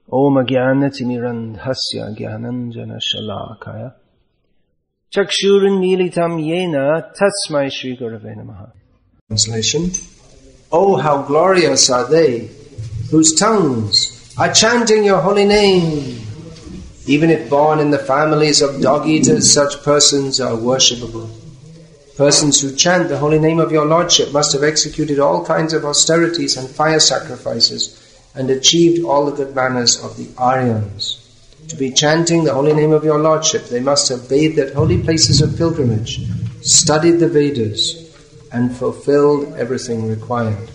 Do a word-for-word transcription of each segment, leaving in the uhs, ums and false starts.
Om Jnana-timirandhasya Jnananjana-shalakaya Chakshurunmilitam Yena Tasmai Shri Gurave Namaha. Translation. Oh, how glorious are they whose tongues are chanting your holy name. Even if born in the families of dog-eaters, such persons are worshipable. Persons who chant the holy name of your Lordship must have executed all kinds of austerities and fire sacrifices and achieved all the good manners of the Aryans. To be chanting the holy name of your Lordship, they must have bathed at holy places of pilgrimage, studied the Vedas, and fulfilled everything required.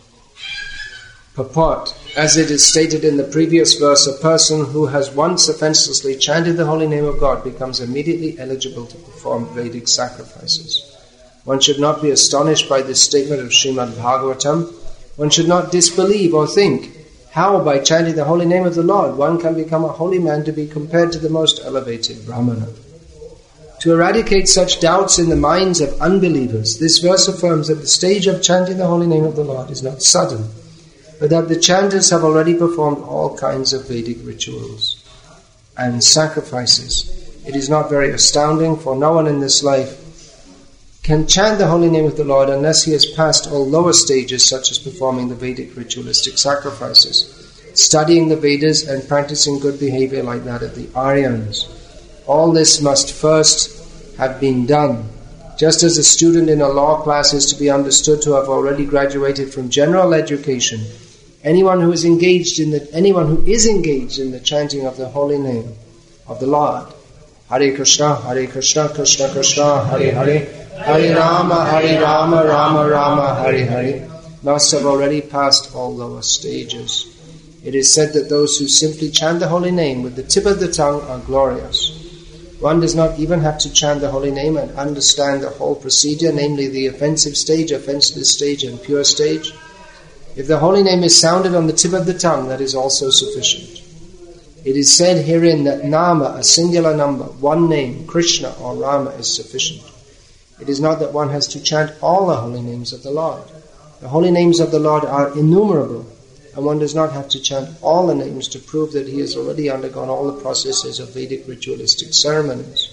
Purport. As it is stated in the previous verse, a person who has once offenselessly chanted the holy name of God becomes immediately eligible to perform Vedic sacrifices. One should not be astonished by this statement of Srimad Bhagavatam. One should not disbelieve or think, how by chanting the holy name of the Lord one can become a holy man to be compared to the most elevated Brahmana. To eradicate such doubts in the minds of unbelievers, this verse affirms that the stage of chanting the holy name of the Lord is not sudden, but that the chanters have already performed all kinds of Vedic rituals and sacrifices. It is not very astounding, for no one in this life can chant the holy name of the Lord unless he has passed all lower stages, such as performing the Vedic ritualistic sacrifices, studying the Vedas, and practicing good behavior like that of the Aryans. All this must first have been done. Just as a student in a law class is to be understood to have already graduated from general education, anyone who is engaged in the anyone who is engaged in the chanting of the holy name of the Lord, Hare Krishna, Hare Krishna, Krishna Krishna, Hare Hare, Hare Rama, Hare Rama, Rama Rama, Hare Hare, must have already passed all lower stages. It is said that those who simply chant the holy name with the tip of the tongue are glorious. One does not even have to chant the holy name and understand the whole procedure, namely the offensive stage, offenseless stage, and pure stage. If the holy name is sounded on the tip of the tongue, that is also sufficient. It is said herein that Nama, a singular number, one name, Krishna or Rama, is sufficient. It is not that one has to chant all the holy names of the Lord. The holy names of the Lord are innumerable, and one does not have to chant all the names to prove that he has already undergone all the processes of Vedic ritualistic ceremonies.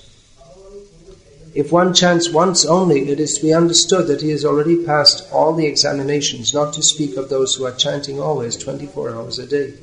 If one chants once only, it is to be understood that he has already passed all the examinations, not to speak of those who are chanting always twenty-four hours a day.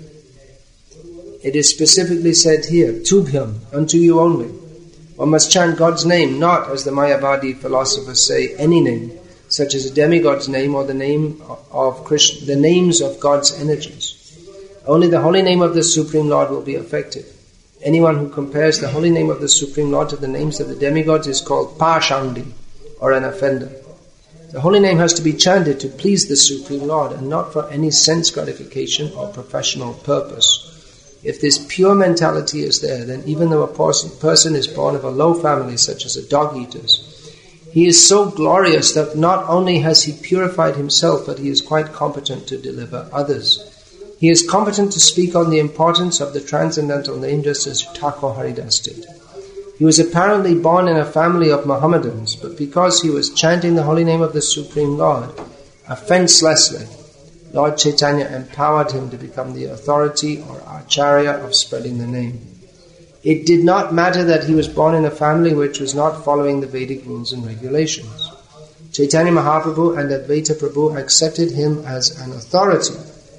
It is specifically said here, Tubhyam, unto you only. One must chant God's name, not, as the Mayavadi philosophers say, any name, such as a demigod's name or the name of Krishna, the names of God's energies. Only the holy name of the Supreme Lord will be effective. Anyone who compares the holy name of the Supreme Lord to the names of the demigods is called Pashandi, or an offender. The holy name has to be chanted to please the Supreme Lord and not for any sense gratification or professional purpose. If this pure mentality is there, then even though a person is born of a low family such as a dog-eater's, he is so glorious that not only has he purified himself, but he is quite competent to deliver others. He is competent to speak on the importance of the transcendental name, just as Thakur Haridas did. He was apparently born in a family of Mohammedans, but because he was chanting the holy name of the Supreme Lord, offenselessly, Lord Chaitanya empowered him to become the authority or acharya of spreading the name. It did not matter that he was born in a family which was not following the Vedic rules and regulations. Chaitanya Mahaprabhu and Advaita Prabhu accepted him as an authority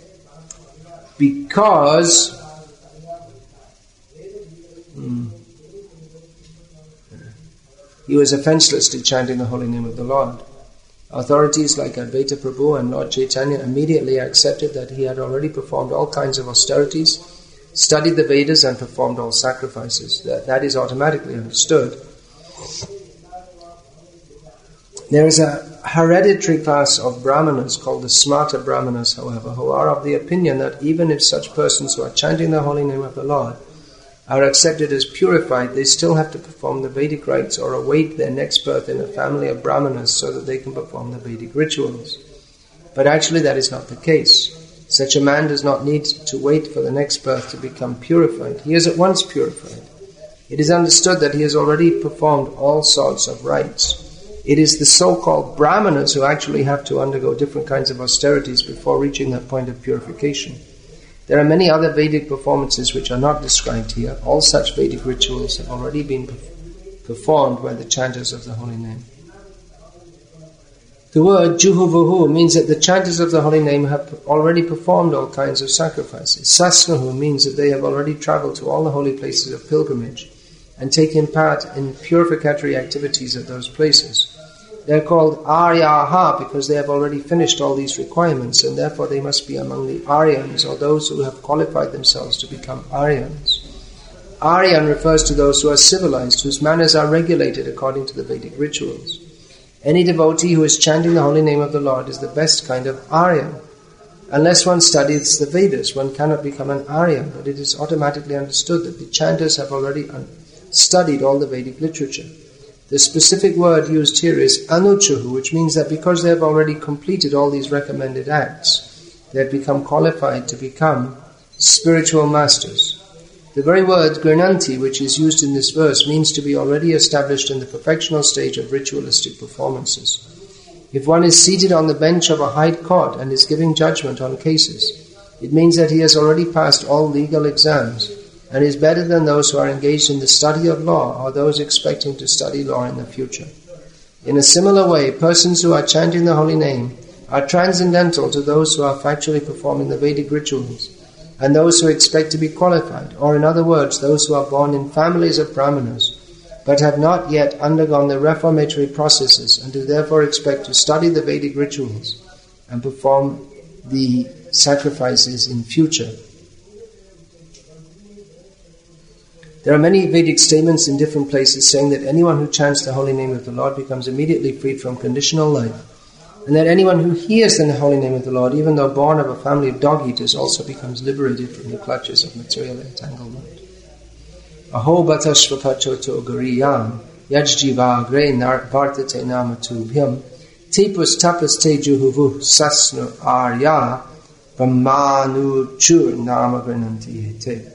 because hmm, he was offenselessly chanting the holy name of the Lord. Authorities like Advaita Prabhu and Lord Chaitanya immediately accepted that he had already performed all kinds of austerities, studied the Vedas, and performed all sacrifices. That, that is automatically understood. There is a hereditary class of Brahmanas called the Smarta Brahmanas, however, who are of the opinion that even if such persons who are chanting the holy name of the Lord are accepted as purified, they still have to perform the Vedic rites or await their next birth in a family of Brahmanas so that they can perform the Vedic rituals. But actually that is not the case. Such a man does not need to wait for the next birth to become purified. He is at once purified. It is understood that he has already performed all sorts of rites. It is the so-called Brahmanas who actually have to undergo different kinds of austerities before reaching that point of purification. There are many other Vedic performances which are not described here. All such Vedic rituals have already been performed by the chanters of the holy name. The word Juhuvuhu means that the chanters of the holy name have already performed all kinds of sacrifices. Sasnahu means that they have already travelled to all the holy places of pilgrimage and taken part in purificatory activities at those places. They are called Aryaha because they have already finished all these requirements, and therefore they must be among the Aryans, or those who have qualified themselves to become Aryans. Aryan refers to those who are civilized, whose manners are regulated according to the Vedic rituals. Any devotee who is chanting the holy name of the Lord is the best kind of Aryan. Unless one studies the Vedas, one cannot become an Aryan, but it is automatically understood that the chanters have already un- studied all the Vedic literature. The specific word used here is Anuchuhu, which means that because they have already completed all these recommended acts, they have become qualified to become spiritual masters. The very word Grinanti, which is used in this verse, means to be already established in the perfectional stage of ritualistic performances. If one is seated on the bench of a high court and is giving judgment on cases, it means that he has already passed all legal exams and is better than those who are engaged in the study of law or those expecting to study law in the future. In a similar way, persons who are chanting the holy name are transcendental to those who are factually performing the Vedic rituals and those who expect to be qualified, or in other words, those who are born in families of brahmanas but have not yet undergone the reformatory processes and who therefore expect to study the Vedic rituals and perform the sacrifices in future. There are many Vedic statements in different places saying that anyone who chants the holy name of the Lord becomes immediately freed from conditional life, and that anyone who hears the holy name of the Lord, even though born of a family of dog-eaters, also becomes liberated from the clutches of material entanglement. Aho batashvapachoto gariyam yajjiva gre vartate namatubhyam tepus tapas te juhuvu sasnu arya brahmanu chur namagrananti hete.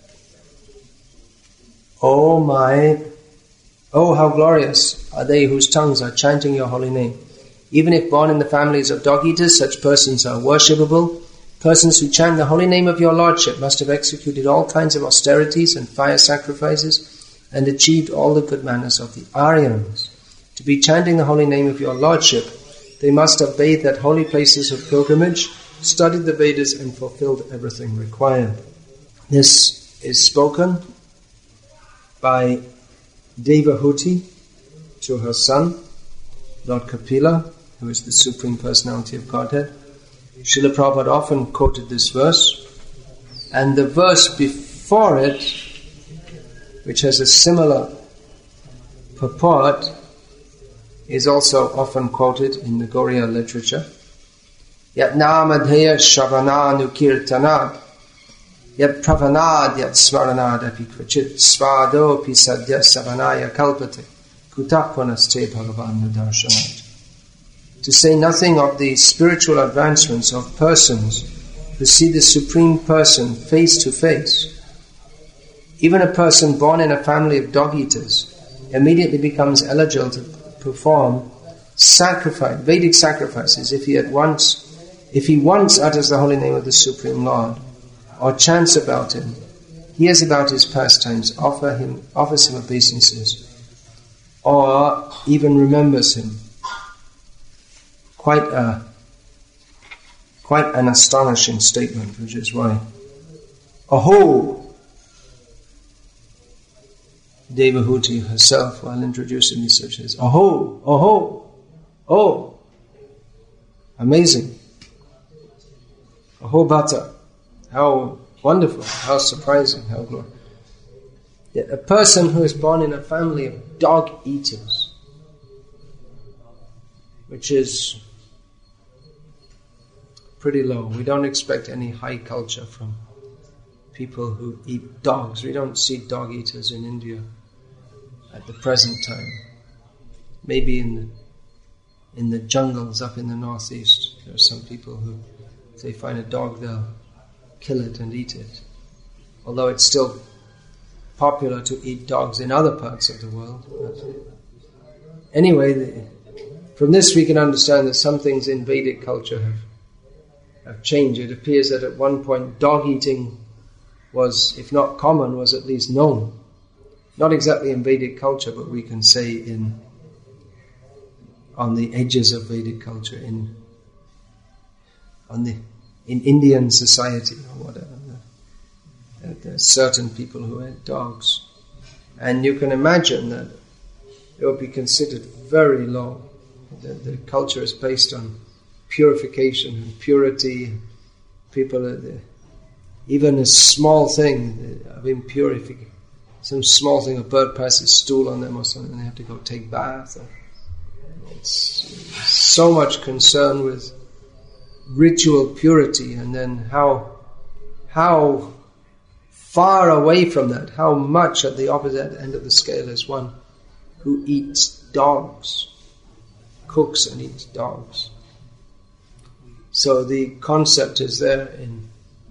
Oh my, oh how glorious are they whose tongues are chanting your holy name. Even if born in the families of dog-eaters, such persons are worshipable. Persons who chant the holy name of your Lordship must have executed all kinds of austerities and fire sacrifices and achieved all the good manners of the Aryans. To be chanting the holy name of your Lordship, they must have bathed at holy places of pilgrimage, studied the Vedas and fulfilled everything required. This is spoken by Devahuti to her son, Lord Kapila, who is the Supreme Personality of Godhead. Srila Prabhupada often quoted this verse, and the verse before it, which has a similar purport, is also often quoted in the Gauriya literature. Yat namadheya shravananu kirtanad yat pravanad yat smaranad api kvachit svado pi sadya savanaya kalpate kutapunaste bhagavan nudarshanat. To say nothing of the spiritual advancements of persons who see the Supreme Person face to face. Even a person born in a family of dog-eaters immediately becomes eligible to perform sacrifice, Vedic sacrifices if he at once, if he once utters the holy name of the Supreme Lord, or chants about him, hears about his pastimes, offer him, offers him obeisances, or even remembers him. Quite a, quite an astonishing statement, which is why, Aho! Devahuti herself, while introducing these says, Aho! Aho! Oh! Amazing! Aho Bhata! How wonderful, how surprising, how glorious. Yet a person who is born in a family of dog-eaters, which is pretty low. We don't expect any high culture from people who eat dogs. We don't see dog-eaters in India at the present time. Maybe in the, in the jungles up in the northeast, there are some people who, if they find a dog, they'll kill it and eat it. Although it's still popular to eat dogs in other parts of the world. But anyway, the, from this we can understand that some things in Vedic culture have have changed. It appears that at one point dog eating was, if not common, was at least known. Not exactly in Vedic culture, but we can say in on the edges of Vedic culture, in on the in Indian society or whatever. There are certain people who ate dogs. And you can imagine that it would be considered very low. The, the culture is based on purification and purity. People, are the, even a small thing of impurity, some small thing, a bird passes stool on them or something, and they have to go take bath. It's so much concern with ritual purity, and then how how far away from that, how much at the opposite end of the scale is one who eats dogs, cooks and eats dogs. So the concept is there in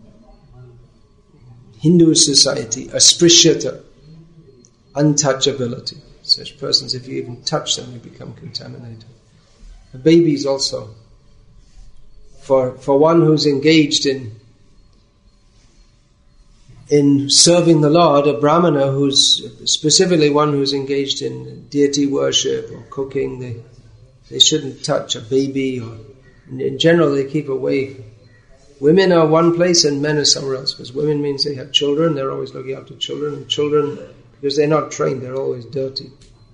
Hindu society, asprishyata, untouchability. Such persons, if you even touch them, you become contaminated. The babies also. For for one who's engaged in in serving the Lord, a brahmana who's specifically one who's engaged in deity worship or cooking, they they shouldn't touch a baby, or in general they keep away. Women are one place and men are somewhere else, because women means they have children, they're always looking after children, and children, because they're not trained, they're always dirty.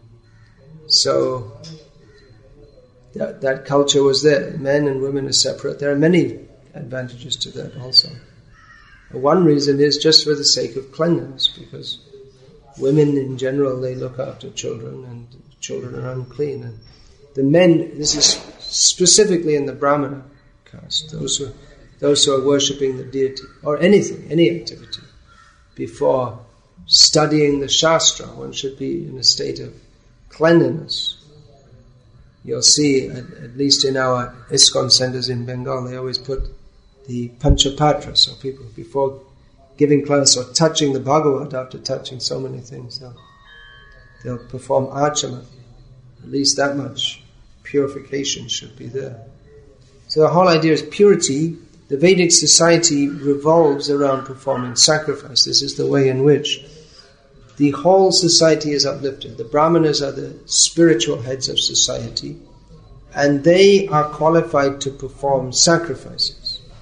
So that, that culture was there. Men and women are separate. There are many advantages to that also. One reason is just for the sake of cleanliness, because women in general, they look after children, and children are unclean. And the men, this is specifically in the Brahmana caste, those who, those who are worshipping the deity, or anything, any activity, before studying the Shastra, one should be in a state of cleanliness. You'll see, at, at least in our ISKCON centers in Bengal, they always put the Panchapatra, so people, before giving class or touching the Bhagavad, after touching so many things, they'll, they'll perform archana. At least that much purification should be there. So the whole idea is purity. The Vedic society revolves around performing sacrifice. This is the way in which the whole society is uplifted. The Brahmanas are the spiritual heads of society, and they are qualified to perform sacrifices.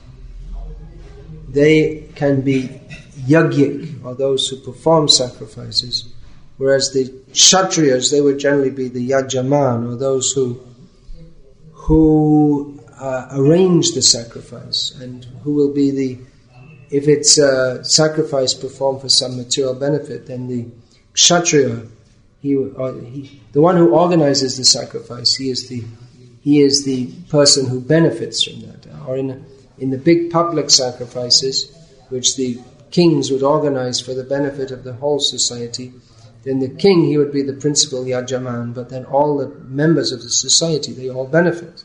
They can be yajnik, or those who perform sacrifices, whereas the Kshatriyas, they would generally be the yajaman, or those who who uh, arrange the sacrifice, and who will be the, if it's a sacrifice performed for some material benefit, then the Kshatriya, he, or he, the one who organizes the sacrifice, he is the he is the person who benefits from that. Or in a, in the big public sacrifices, which the kings would organize for the benefit of the whole society, then the king, he would be the principal yajaman, but then all the members of the society, they all benefit.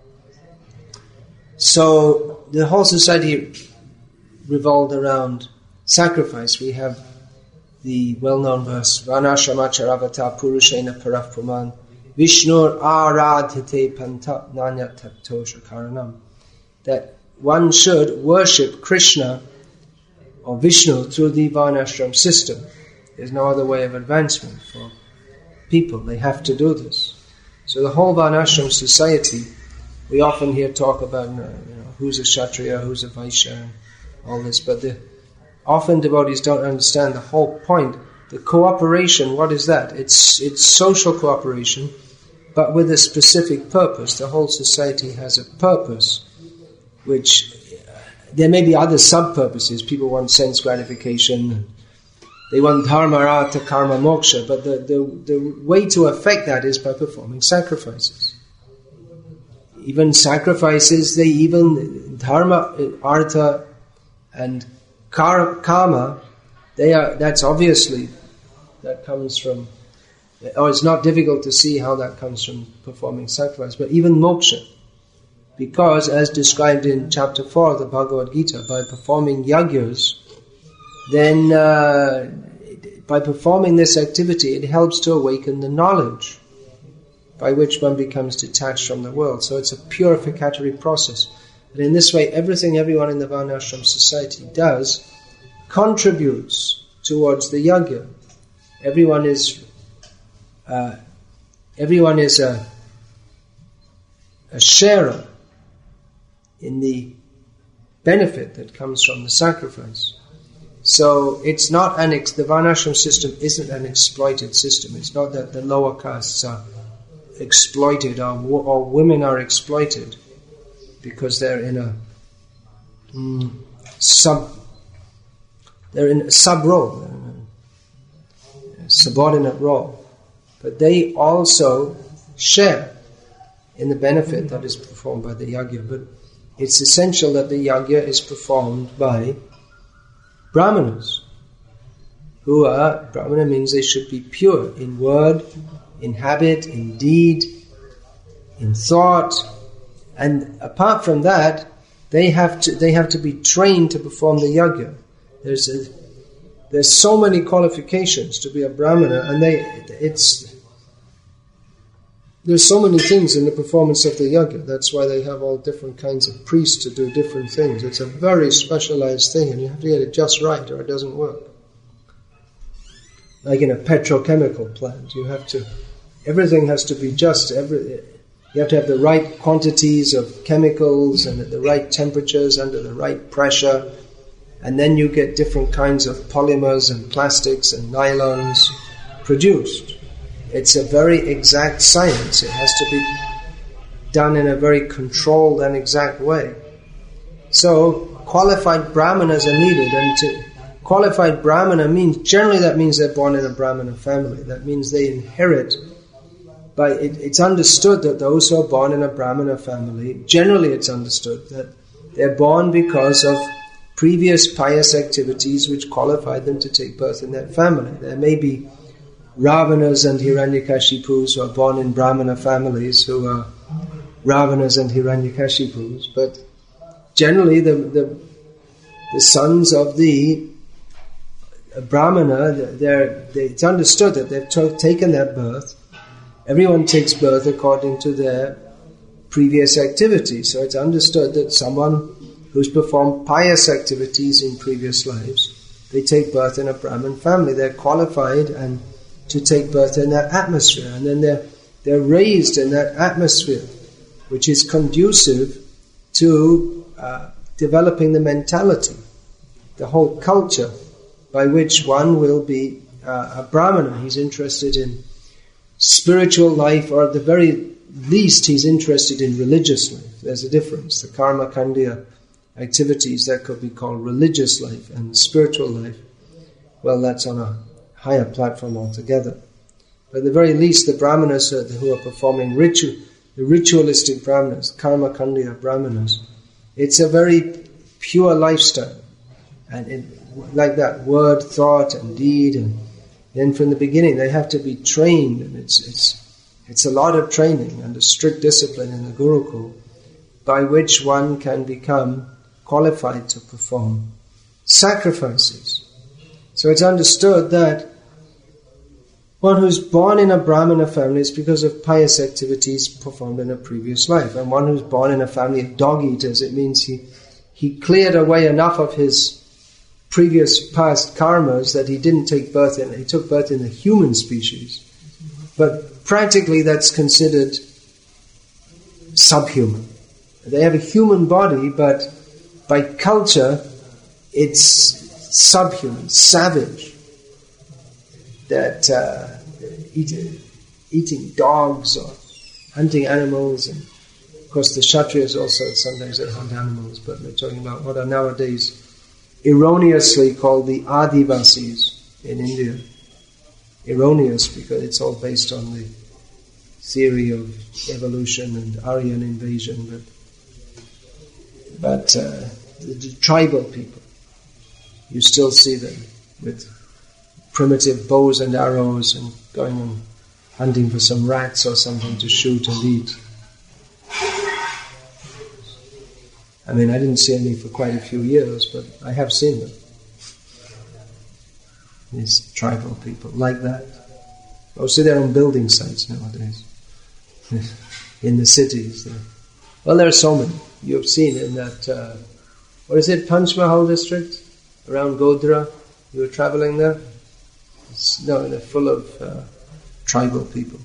So the whole society revolved around sacrifice. We have the well-known verse, Varnashamacharavata Purushena Paraf Praman Vishnur Aradhite Panta Nanya Taptosha Karanam, that one should worship Krishna or Vishnu through the Varnashram system. There's no other way of advancement for people. They have to do this. So the whole Varnashram society, we often hear talk about, you know, who's a Kshatriya, who's a Vaishya, and all this, but the, often devotees don't understand the whole point. The cooperation, what is that? It's it's social cooperation, but with a specific purpose. The whole society has a purpose, which uh, there may be other sub-purposes. People want sense gratification, they want dharma, artha, karma, moksha, but the, the, the way to affect that is by performing sacrifices. Even sacrifices, they even, dharma, artha, and kar, karma, they are, that's obviously, that comes from, or it's not difficult to see how that comes from performing sacrifice, but even moksha. Because, as described in chapter four of the Bhagavad Gita, by performing yagyas, then uh, by performing this activity, it helps to awaken the knowledge by which one becomes detached from the world. So it's a purificatory process. And in this way, everything everyone in the Varnashram society does contributes towards the yajna. Everyone is uh, everyone is a, a sharer in the benefit that comes from the sacrifice. So it's not an ex- the Varnashram system isn't an exploited system. It's not that the lower castes are exploited or, or women are exploited because they're in a mm, sub they're in a sub role, they're in a subordinate role, but they also share in the benefit that is performed by the yajna. But it's essential that the yajna is performed by Brahmanas, who are, Brahmana means they should be pure in word, in habit, in deed, in thought, and apart from that, they have to they have to be trained to perform the yajna. There's a, there's so many qualifications to be a Brahmana, and they it's there's so many things in the performance of the yajna. That's why they have all different kinds of priests to do different things. It's a very specialized thing, and you have to get it just right, or it doesn't work. Like in a petrochemical plant, you have to everything has to be just. Every you have to have the right quantities of chemicals and at the right temperatures under the right pressure, and then you get different kinds of polymers and plastics and nylons produced. It's a very exact science. It has to be done in a very controlled and exact way. So qualified brahmanas are needed, and to qualified brahmana means, generally that means they're born in a brahmana family. That means they inherit. But it, it's understood that those who are born in a brahmana family, generally it's understood that they're born because of previous pious activities which qualified them to take birth in that family. There may be Ravanas and Hiranyakashipus who are born in brahmana families who are Ravanas and Hiranyakashipus, but generally the, the, the sons of the Brahmana, they're, they, it's understood that they've to, taken their birth. Everyone takes birth according to their previous activities. So it's understood that someone who's performed pious activities in previous lives, they take birth in a Brahmin family. They're qualified and to take birth in that atmosphere. And then they're, they're raised in that atmosphere, which is conducive to uh, developing the mentality, the whole culture, by which one will be uh, a Brahmana. He's interested in spiritual life, or at the very least he's interested in religious life. There's a difference. The karma kandya activities, that could be called religious life, and spiritual life, well, that's on a higher platform altogether. But at the very least, the brahmanas who are performing ritual, the ritualistic brahmanas, karma kandya brahmanas, it's a very pure lifestyle. And it, like that, word, thought, and deed, and then from the beginning they have to be trained, and it's it's it's a lot of training and a strict discipline in the Gurukul, by which one can become qualified to perform sacrifices. So it's understood that one who's born in a Brahmana family is because of pious activities performed in a previous life, and one who's born in a family of dog eaters, it means he he cleared away enough of his previous past karmas that he didn't take birth in, he took birth in the human species. But practically that's considered subhuman. They have a human body, but by culture it's subhuman, savage. That uh, eat, eating dogs or hunting animals, and of course the Kshatriyas also sometimes they hunt animals, but we're talking about what are nowadays erroneously called the Adivasis in India. Erroneous because it's all based on the theory of evolution and Aryan invasion, but but uh, the, the tribal people, you still see them with primitive bows and arrows and going and hunting for some rats or something to shoot and eat. I mean, I didn't see any for quite a few years, but I have seen them. These tribal people, like that. Mostly they're on building sites nowadays. In the cities. Well, there are so many. You've seen in that, uh, what is it, Panchmahal district? Around Godhra? You were traveling there? It's, no, they're full of uh, tribal people.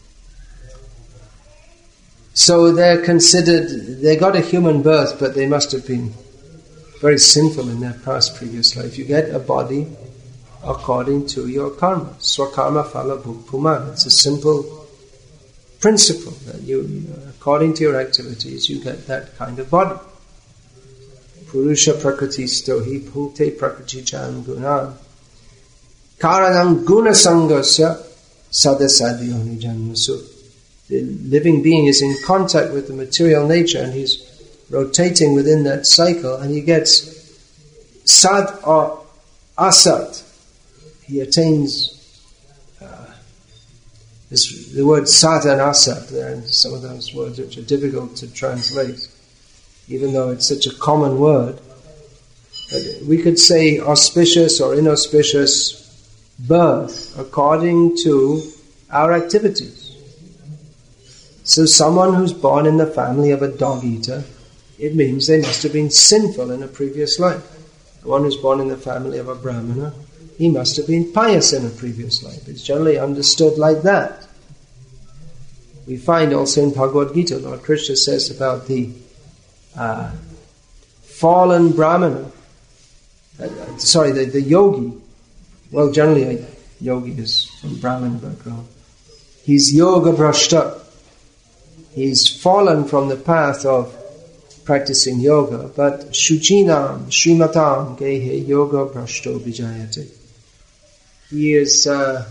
So they're considered, they got a human birth, but they must have been very sinful in their past previous life. You get a body according to your karma. Swakarma phala bhukpuman. It's a simple principle that you, according to your activities, you get that kind of body. Purusha prakriti stohi bhute prakriti jan guna. Karanam guna sangasya sadasadyoni janmasu. The living being is in contact with the material nature and he's rotating within that cycle and he gets sad or asat. He attains uh, this, the word sat and asat there, and some of those words which are difficult to translate, even though it's such a common word. But we could say auspicious or inauspicious birth according to our activities. So someone who's born in the family of a dog-eater, it means they must have been sinful in a previous life. The one who's born in the family of a brahmana, he must have been pious in a previous life. It's generally understood like that. We find also in Bhagavad Gita, Lord Krishna says about the uh, fallen brahmana, uh, sorry, the, the yogi. Well, generally a yogi is from Brahmin background. He's yoga brashta. He's fallen from the path of practicing yoga, but shuchinam, srimatam, gehe yoga brashto vijayate. He is, uh,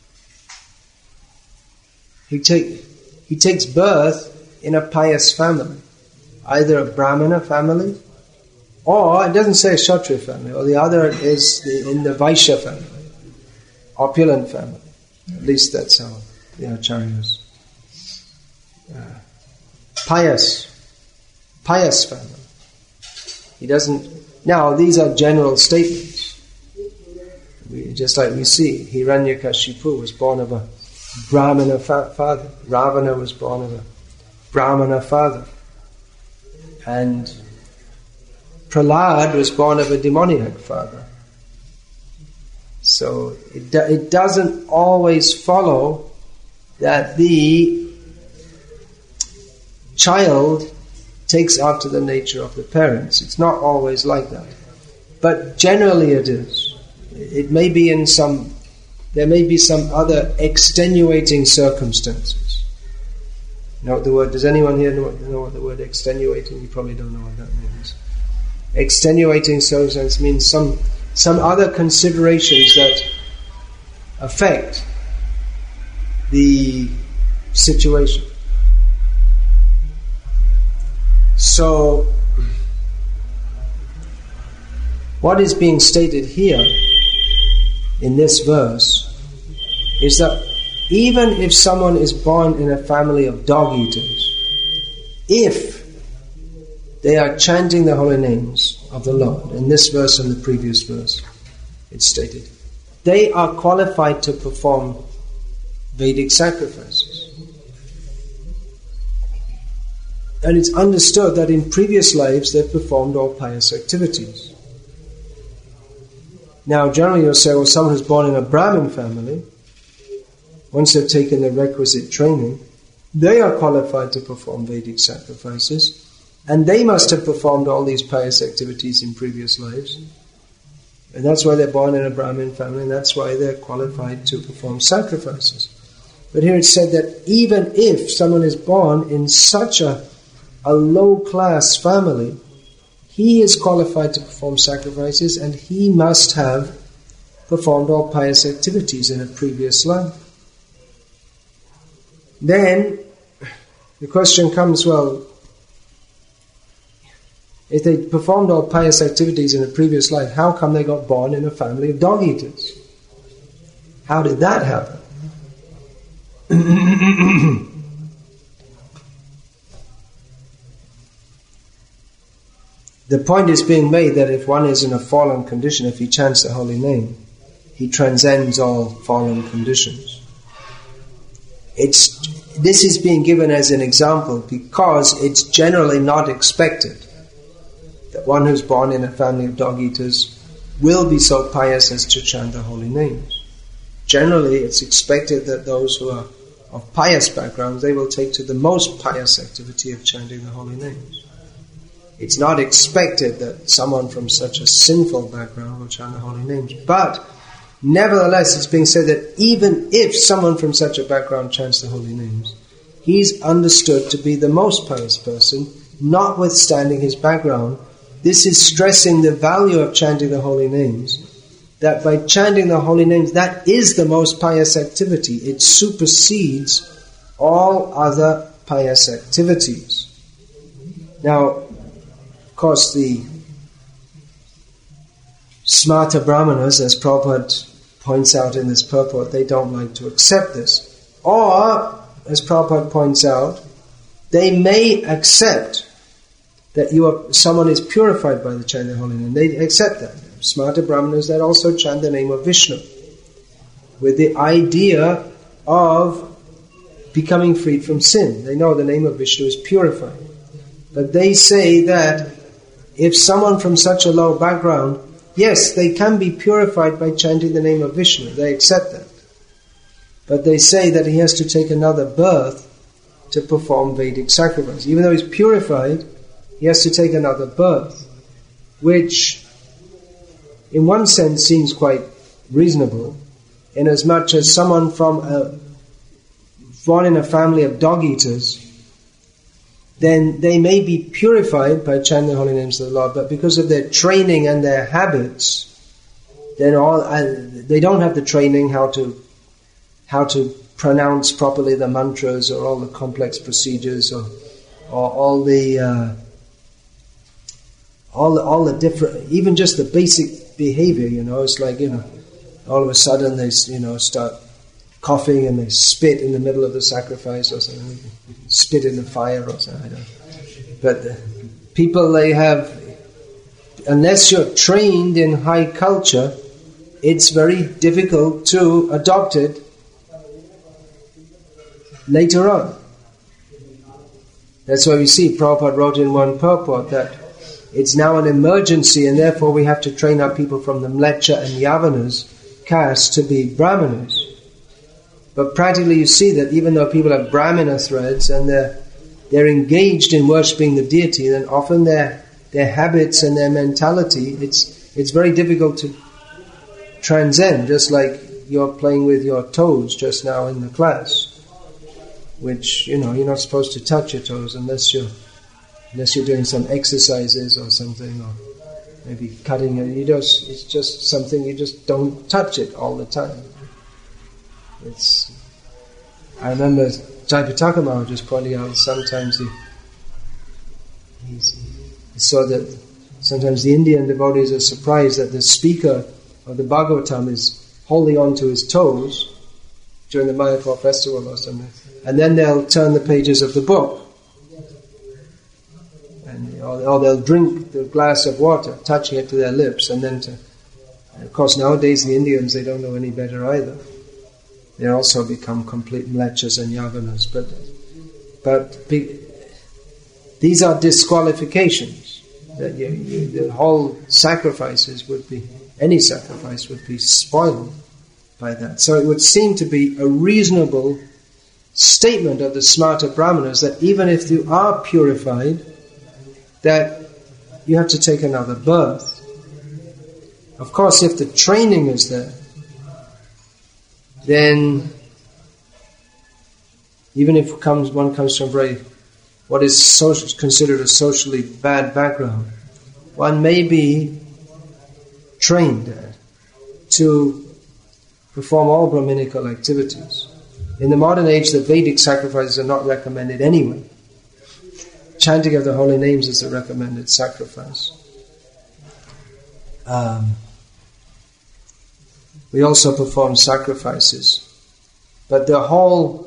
he take, he takes birth in a pious family, either a brahmana family, or it doesn't say a Kshatriya family, or the other is the, in the Vaishya family, opulent family. At least that's how the acharyas. Uh, pious, pious family. He doesn't. Now these are general statements. We, just like we see, Hiranyakashipu was born of a Brahmana fa- father. Ravana was born of a Brahmana father, and Prahlad was born of a demoniac father. So it do, it doesn't always follow that the child takes after the nature of the parents. It's not always like that. But generally it is. It may be in some, there may be some other extenuating circumstances. You know what the word, does anyone here know, know what the word extenuating? You probably don't know what that means. Extenuating circumstances means some, some other considerations that affect the situation. So, what is being stated here in this verse is that even if someone is born in a family of dog-eaters, if they are chanting the holy names of the Lord, in this verse and the previous verse, it's stated, they are qualified to perform Vedic sacrifices. And it's understood that in previous lives they've performed all pious activities. Now, generally you'll say, well, someone who's born in a Brahmin family, once they've taken the requisite training, they are qualified to perform Vedic sacrifices, and they must have performed all these pious activities in previous lives. And that's why they're born in a Brahmin family, and that's why they're qualified to perform sacrifices. But here it's said that even if someone is born in such a a low-class family, he is qualified to perform sacrifices and he must have performed all pious activities in a previous life. Then the question comes, well, if they performed all pious activities in a previous life, how come they got born in a family of dog-eaters? How did that happen? The point is being made that if one is in a fallen condition, if he chants the holy name, he transcends all fallen conditions. It's this is being given as an example because it's generally not expected that one who's born in a family of dog-eaters will be so pious as to chant the holy names. Generally, it's expected that those who are of pious backgrounds, they will take to the most pious activity of chanting the holy names. It's not expected that someone from such a sinful background will chant the holy names. But, nevertheless, it's being said that even if someone from such a background chants the holy names, he's understood to be the most pious person, notwithstanding his background. This is stressing the value of chanting the holy names, that by chanting the holy names, that is the most pious activity. It supersedes all other pious activities. Now, of course, the Smarta Brahmanas, as Prabhupada points out in this purport, they don't like to accept this. Or, as Prabhupada points out, they may accept that you are, someone is purified by the chanting of the holy name. They accept that. Smarta Brahmanas that also chant the name of Vishnu with the idea of becoming freed from sin. They know the name of Vishnu is purifying. But they say that if someone from such a low background, yes, they can be purified by chanting the name of Vishnu. They accept that. But they say that he has to take another birth to perform Vedic sacrifice. Even though he's purified, he has to take another birth, which in one sense seems quite reasonable, inasmuch as someone from a, born in a family of dog-eaters, then they may be purified by chanting the holy names of the Lord, but because of their training and their habits, then all uh, they don't have the training how to how to pronounce properly the mantras or all the complex procedures or or all the uh, all the, all the different, even just the basic behavior. You know, it's like, you know, all of a sudden they you know start coughing and they spit in the middle of the sacrifice or something, spit in the fire or something. I don't know. But the people, they have, unless you're trained in high culture, it's very difficult to adopt it later on. That's why we see Prabhupada wrote in one purport that it's now an emergency and therefore we have to train our people from the Mleccha and Yavanas caste to be Brahmanas. But practically you see that even though people have Brahmana threads and they're, they're engaged in worshipping the deity, then often their their habits and their mentality, it's it's very difficult to transcend, just like you're playing with your toes just now in the class, which, you know, you're not supposed to touch your toes unless you're unless you're doing some exercises or something, or maybe cutting it. You just, it's just something, you just don't touch it all the time. It's, I remember Jayapataka Maharaj just pointing out sometimes he, he saw that sometimes the Indian devotees are surprised that the speaker of the Bhagavatam is holding on to his toes during the Mayapur festival or something, and then they'll turn the pages of the book, and or, or they'll drink the glass of water, touching it to their lips, and then to, and of course nowadays the Indians, they don't know any better either. They also become complete mlechas and yavanas, but but be, these are disqualifications. That you, you, the whole sacrifices would be, any sacrifice would be spoiled by that. So it would seem to be a reasonable statement of the Smarta Brahmanas that even if you are purified, that you have to take another birth. Of course, if the training is there, then even if comes, one comes from very, what is social, considered a socially bad background, one may be trained to perform all Brahminical activities. In the modern age, the Vedic sacrifices are not recommended anyway. Chanting of the holy names is a recommended sacrifice. Um, We also perform sacrifices. But the whole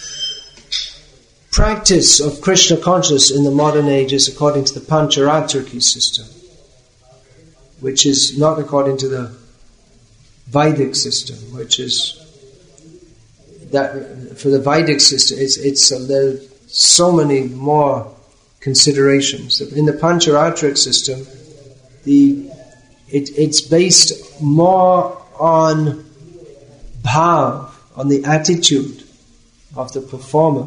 practice of Krishna consciousness in the modern age is according to the Pancharatriki system, which is not according to the Vedic system, which is, that for the Vedic system, it's it's uh, there are so many more considerations. In the Pancharatric system, the it it's based more on bhav, on the attitude of the performer,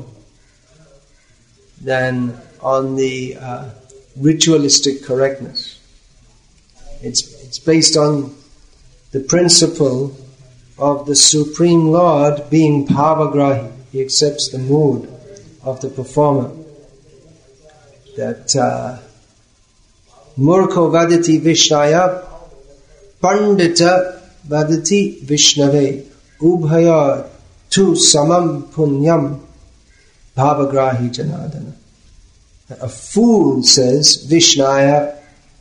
than on the uh, ritualistic correctness. It's it's based on the principle of the Supreme Lord being bhavagrahi. He accepts the mood of the performer. That uh, Murkho vadati Vishnaya, Pandita vadati Vishnave, Ubhaya tu samam punyam bhavagrahi janadana. A fool says Vishnaya,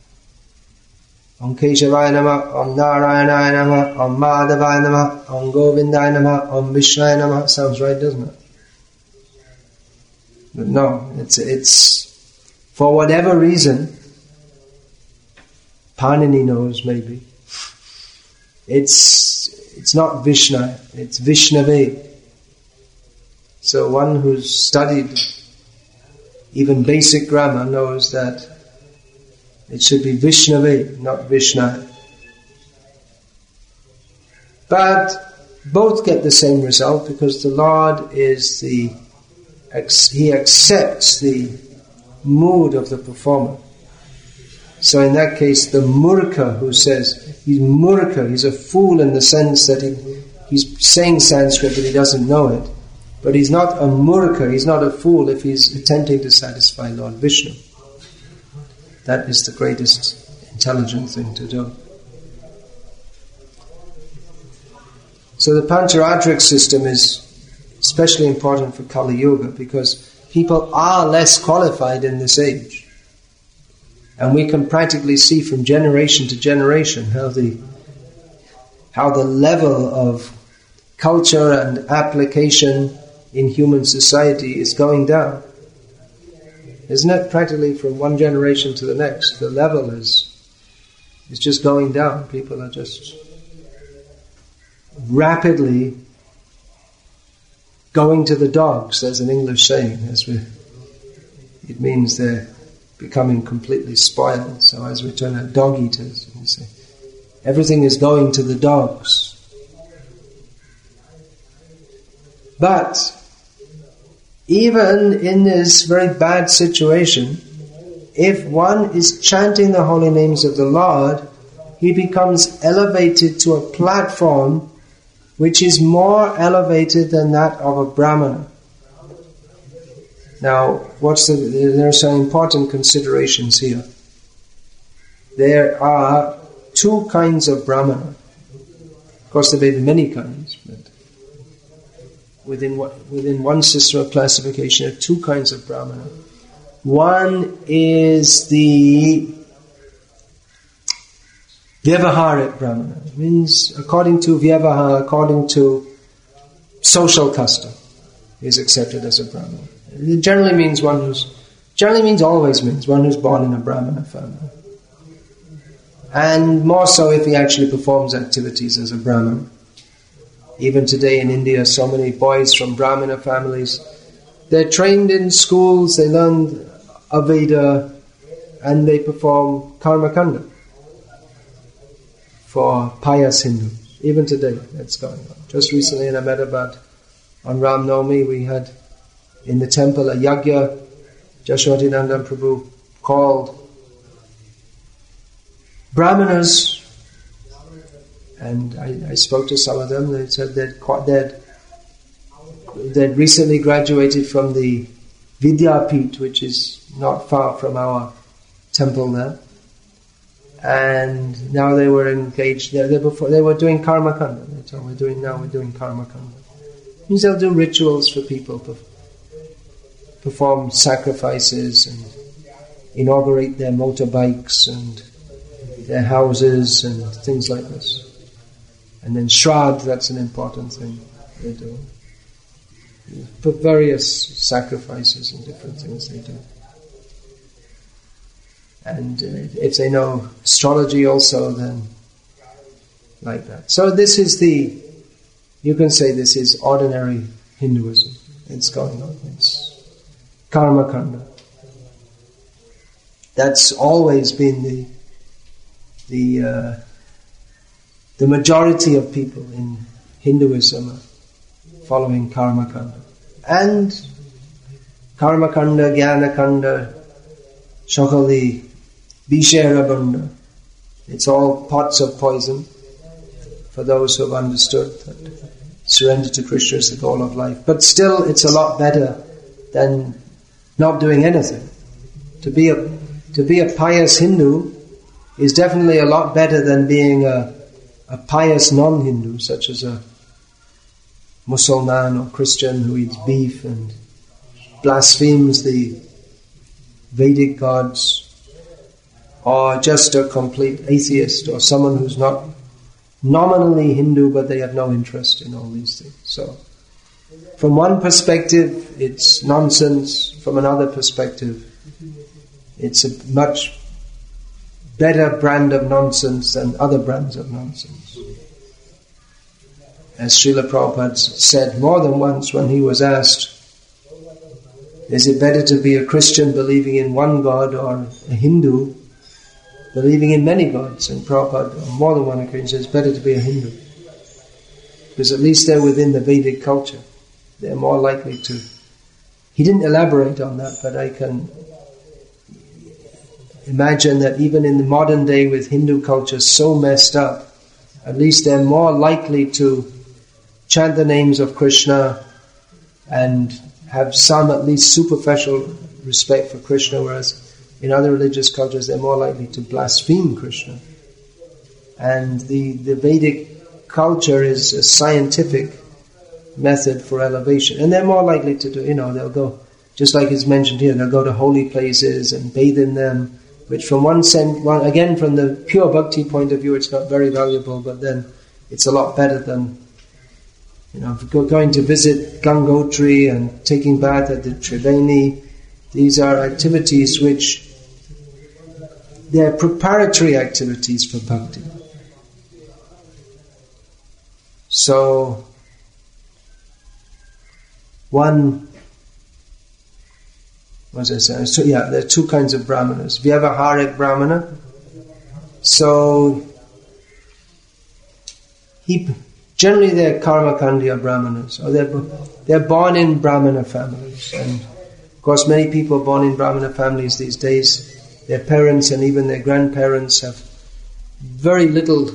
Om Keshavaya Namah, Om Narayanaya Namah, Om Madhavaya Namah, Om Govindaya Namah, Om Vishnaya Namah. Sounds right, doesn't it? But no, it's it's for whatever reason, Panini knows maybe, it's it's not Vishnaya, it's Vishnave. So one who's studied even basic grammar knows that it should be Vishnave, not Vishnaya. But both get the same result because the Lord is the, He accepts the mood of the performer. So in that case, the Murkha who says, he's Murkha, he's a fool in the sense that he, he's saying Sanskrit but he doesn't know it. But he's not a Murkha, he's not a fool if he's attempting to satisfy Lord Vishnu. That is the greatest intelligent thing to do. So the Pancharatric system is especially important for Kali Yuga because people are less qualified in this age. And we can practically see from generation to generation how the how the level of culture and application in human society is going down. Isn't it? Practically from one generation to the next, the level is is just going down. People are just rapidly going to the dogs. There's an English saying, as we, it means they're becoming completely spoiled. So as we turn out dog eaters, you say, everything is going to the dogs. But even in this very bad situation, if one is chanting the holy names of the Lord, he becomes elevated to a platform which is more elevated than that of a Brahmana. Now, what's the, there are some important considerations here. There are two kinds of Brahmana. Of course, there may be many kinds, but within within one system of classification, there are two kinds of Brahmana. One is the Vyavaharik Brahmana. It means according to Vyavahara, according to social custom, is accepted as a Brahmana. It generally means one who's, generally means always means one who's born in a Brahmana family. And more so if he actually performs activities as a Brahmana. Even today in India, so many boys from Brahmana families, they're trained in schools, they learn Aveda, and they perform Karma Kanda for pious Hindus. Even today, that's going on. Just recently in Ahmedabad, on Ram Navami, we had in the temple a yagya. Jashotinandan Prabhu called Brahmanas, and I, I spoke to some of them. They said they'd, they'd, they'd recently graduated from the Vidyapit, which is not far from our temple there, and now they were engaged there. They, before, they were doing Karma Kanda. They told me, we're doing now. We're doing Karma Kanda. Means they'll do rituals for people, perform sacrifices, and inaugurate their motorbikes and their houses and things like this. And then Shraddh, that's an important thing they do. For various sacrifices and different things they do. And uh, if they know astrology also, then like that. So this is the, you can say this is ordinary Hinduism. It's going on. It's Karma Kanda. That's always been the the uh, the majority of people in Hinduism are following Karma Kanda. And Karma Kanda, Jnana Kanda, Shakali, Bishera Bunda. It's all pots of poison for those who have understood that surrender to Krishna is the goal of life. But still, it's a lot better than not doing anything. To be a to be a pious Hindu is definitely a lot better than being a, a pious non-Hindu, such as a Muslim or Christian who eats beef and blasphemes the Vedic gods, or just a complete atheist, or someone who's not nominally Hindu but they have no interest in all these things. So, from one perspective, it's nonsense. From another perspective, it's a much better brand of nonsense than other brands of nonsense. As Srila Prabhupada said more than once when he was asked, is it better to be a Christian believing in one God or a Hindu believing in many gods? And Prabhupada, on more than one occasion, says it's better to be a Hindu. Because at least they're within the Vedic culture. They're more likely to... He didn't elaborate on that, but I can imagine that even in the modern day with Hindu culture so messed up, at least they're more likely to chant the names of Krishna and have some at least superficial respect for Krishna, whereas in other religious cultures they're more likely to blaspheme Krishna. And the, the Vedic culture is a scientific method for elevation. And they're more likely to do, you know, they'll go, just like it's mentioned here, they'll go to holy places and bathe in them, which from one sense, one, again from the pure bhakti point of view, it's not very valuable, but then it's a lot better than, you know, going to visit Gangotri and taking bath at the Triveni. These are activities which, they're preparatory activities for bhakti. So, one, what was I saying? So, yeah, there are two kinds of brahmanas. Vyavaharik brahmana. So, he... Generally, they're karmakandya brahmanas, or they're, they're born in brahmana families. And of course, many people born in brahmana families these days, their parents and even their grandparents have very little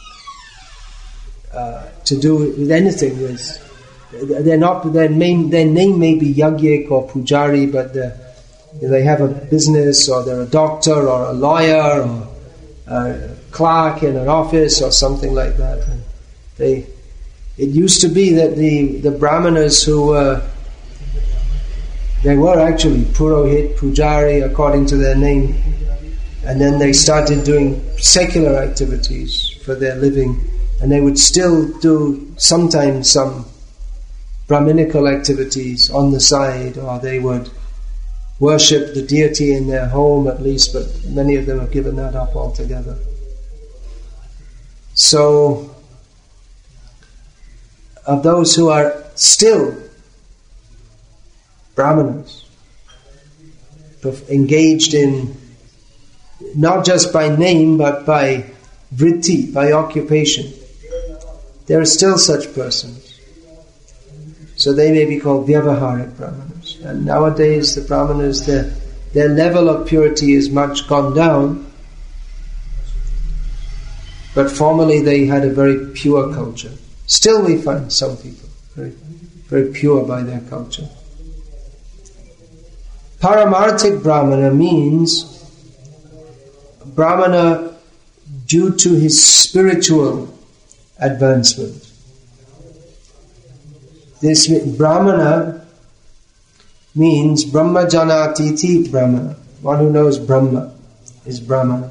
uh, to do with anything. With they're not their name. Their name may be Yagyek or Pujari, but they have a business, or they're a doctor, or a lawyer, or a clerk in an office, or something like that. And They, it used to be that the, the brahmanas who were, they were actually Purohit, Pujari, according to their name, and then they started doing secular activities for their living, and they would still do sometimes some brahminical activities on the side, or they would worship the deity in their home at least, but many of them have given that up altogether. So, of those who are still brahmanas, engaged in, not just by name, but by vritti, by occupation, there are still such persons. So they may be called vyavaharik brahmanas. And nowadays the brahmanas, their, their level of purity is much gone down, but formerly they had a very pure culture. Still we find some people very, very pure by their culture. Paramarthik brahmana means brahmana due to his spiritual advancement. This brahmana means brahmajanatiti brahmana. One who knows Brahma is brahmana.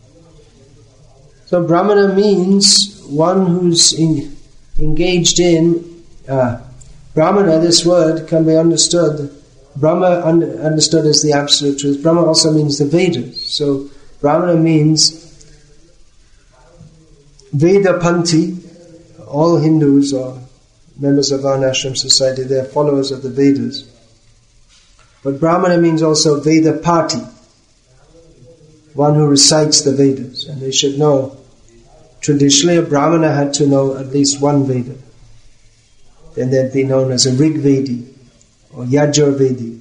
So brahmana means one who's in, engaged in uh, brahmana. This word can be understood. Brahma un- understood as the absolute truth. Brahma also means the Vedas. So brahmana means Veda Panthi. All Hindus or members of Varnashram society, they're followers of the Vedas. But Brahmana means also Veda Pati, one who recites the Vedas. And they should know, traditionally a Brahmana had to know at least one Veda. Then they'd be known as a Rigvedi or Yajurvedi.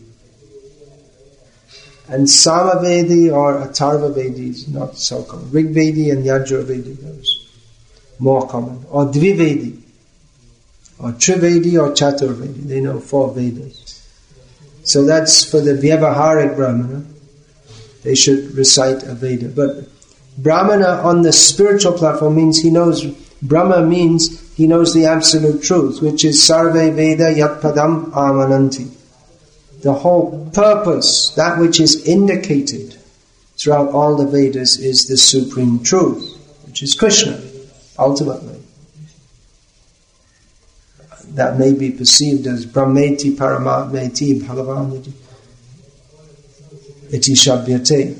And Samavedi or Atharvavedi is not so common. Rigvedi and Yajurvedi, those more common. Or Dvivedi, or Trivedi or Chaturvedi. They know four Vedas. So that's for the Vyavaharik Brahmana. They should recite a Veda. But Brahmana on the spiritual platform means he knows, Brahma means he knows the absolute truth, which is Sarve Veda Yat Padam Amananti. The whole purpose, that which is indicated throughout all the Vedas, is the supreme truth, which is Krishna, ultimately. That may be perceived as Brahmeti Paramatmeti Bhagavan Iti Shabhyate.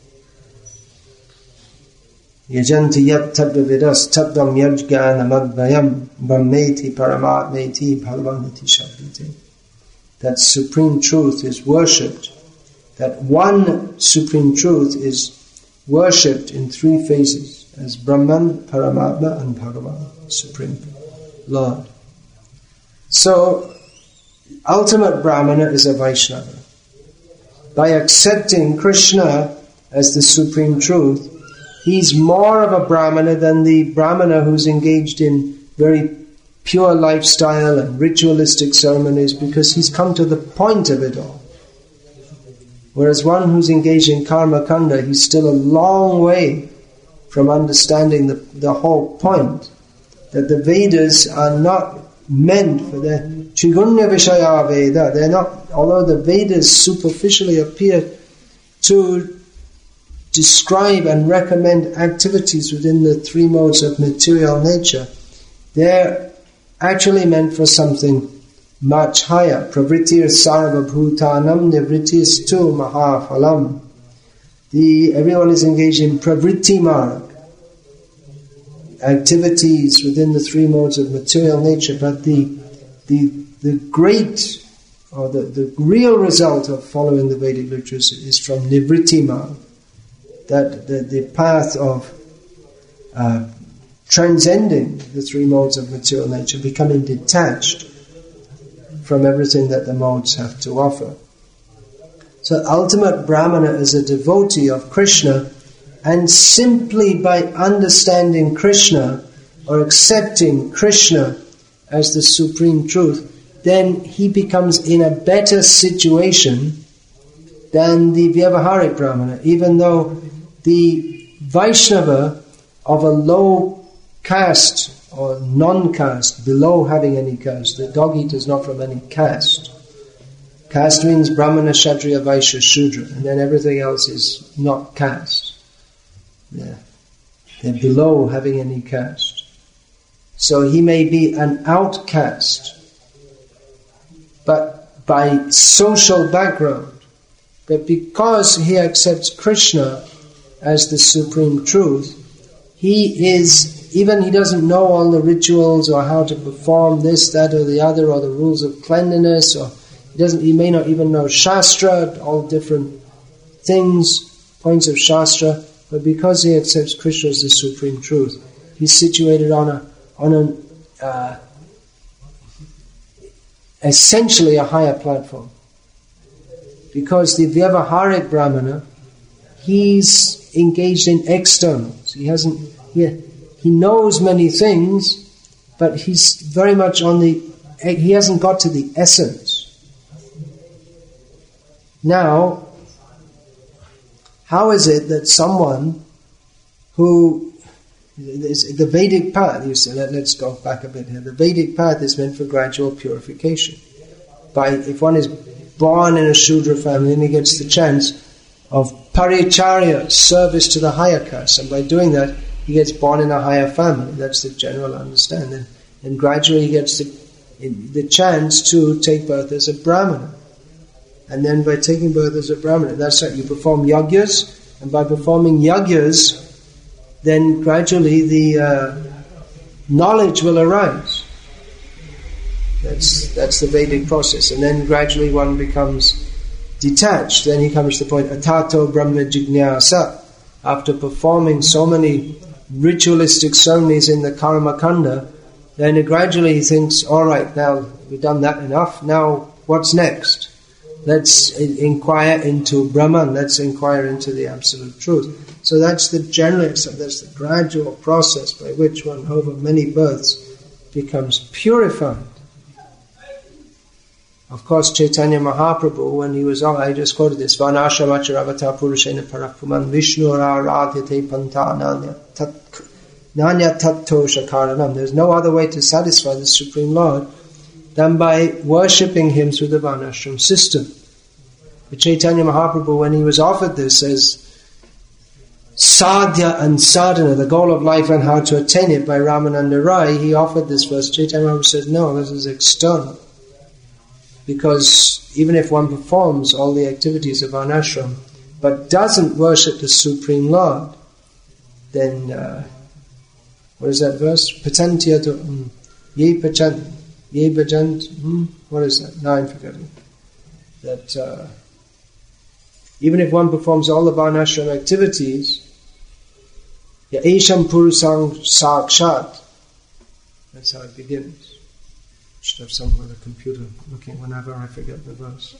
Yajanti Yat Tadvavidas Tadvam Yajgana Madvayam Brahmeti Paramatmeti Bhagavan Iti Shabhyate. That supreme truth is worshipped. That one supreme truth is worshipped in three phases as Brahman, Paramatma and Bhagavan, Supreme Lord. So, ultimate Brahmana is a Vaishnava. By accepting Krishna as the supreme truth, he's more of a Brahmana than the Brahmana who's engaged in very pure lifestyle and ritualistic ceremonies, because he's come to the point of it all. Whereas one who's engaged in karma kanda, he's still a long way from understanding the, the whole point, that the Vedas are not meant for the Trigunya Vishaya Veda. They're not, although the Vedas superficially appear to describe and recommend activities within the three modes of material nature, they're actually meant for something much higher. Pravritir sarva bhutanam nivritis tu mahaphalam. The everyone is engaged in pravritti marg, activities within the three modes of material nature, but the the the great or the, the real result of following the Vedic literatures is from nivritti marg, that the, the path of uh, transcending the three modes of material nature, becoming detached from everything that the modes have to offer. So ultimate Brahmana is a devotee of Krishna, and simply by understanding Krishna or accepting Krishna as the supreme truth, then he becomes in a better situation than the Vyavaharik Brahmana, even though the Vaishnava of a low caste or non-caste, below having any caste, the dog eater is not from any caste. Caste means Brahmana, Kshatriya, Vaishya, Shudra, and then everything else is not caste. Yeah. They're below having any caste. So he may be an outcast, but by social background, but because he accepts Krishna as the supreme truth, he is, even he doesn't know all the rituals or how to perform this, that or the other, or the rules of cleanliness, or he doesn't, he may not even know Shastra, all different things, points of Shastra, but because he accepts Krishna as the supreme truth, he's situated on a on an uh, essentially a higher platform. Because the Vyavaharik Brahmana, he's engaged in externals. He hasn't he, he knows many things, but he's very much on the he hasn't got to the essence. Now, how is it that someone who, the Vedic path, you say, let, let's go back a bit here, the Vedic path is meant for gradual purification. By, if one is born in a Shudra family, then he gets the chance of paricharya, service to the higher caste, and by doing that, he gets born in a higher family. That's the general understanding. And gradually he gets the, the chance to take birth as a Brahmana. And then by taking birth as a Brahmana, that's right, you perform yagyas, and by performing yagyas, then gradually the uh, knowledge will arise. That's that's the Vedic process. And then gradually one becomes detached. Then he comes to the point, atato brahma jignasa. After performing so many ritualistic ceremonies in the karma kanda, then gradually he thinks, all right, now we've done that enough. Now what's next? Let's inquire into Brahman. Let's inquire into the absolute truth. So that's the general, so that's the gradual process by which one, over many births, becomes purified. Of course, Chaitanya Mahaprabhu, when he was, oh, I just quoted this, Vanashramacharavata Purushena Parakuman Vishnu Aradhyate Panta Nanya Tatto Shakaranam. There's no other way to satisfy the Supreme Lord than by worshipping Him through the Varnashram system. But Chaitanya Mahaprabhu, when he was offered this as sadhya and sadhana, the goal of life and how to attain it by Ramananda Rai, he offered this verse. Chaitanya Mahaprabhu said, no, this is external. Because even if one performs all the activities of Varnashram, but doesn't worship the Supreme Lord, then, uh, what is that verse? Patantya to, um, ye pachant, ye bhajant, hmm? What is that? Now I'm forgetting. That, uh, even if one performs all the Varnashram activities, ya esham purusang sakshat. That's how it begins. I should have someone with a computer looking whenever I forget the verse.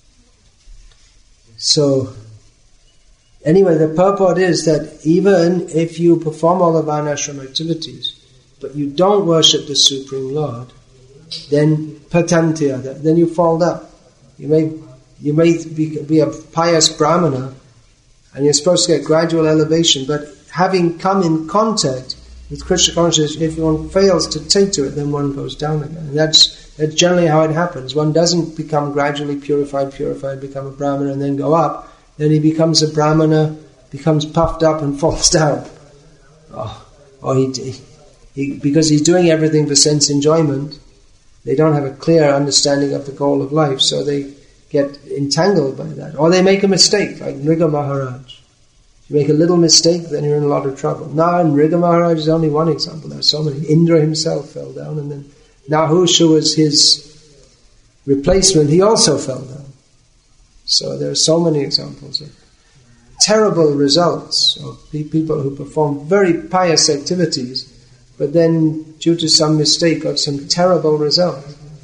So, anyway, the purport is that even if you perform all the Varnashram activities, but you don't worship the Supreme Lord, then patantya, then you fall down. You may you may be, be a pious brahmana, and you're supposed to get gradual elevation, but having come in contact with Krishna consciousness, if one fails to take to it, then one goes down again. And that's, that's generally how it happens. One doesn't become gradually purified, purified, become a brahmana and then go up. Then he becomes a brahmana, becomes puffed up and falls down. Oh, or he, he, because he's doing everything for sense enjoyment, they don't have a clear understanding of the goal of life, so they get entangled by that. Or they make a mistake, like Nriga Maharaj. You make a little mistake, then you're in a lot of trouble. Now, Nriga Maharaj is only one example. There are so many. Indra himself fell down, and then Nahusha was his replacement. He also fell down. So there are so many examples of terrible results of people who perform very pious activities, but then, due to some mistake, got some terrible result.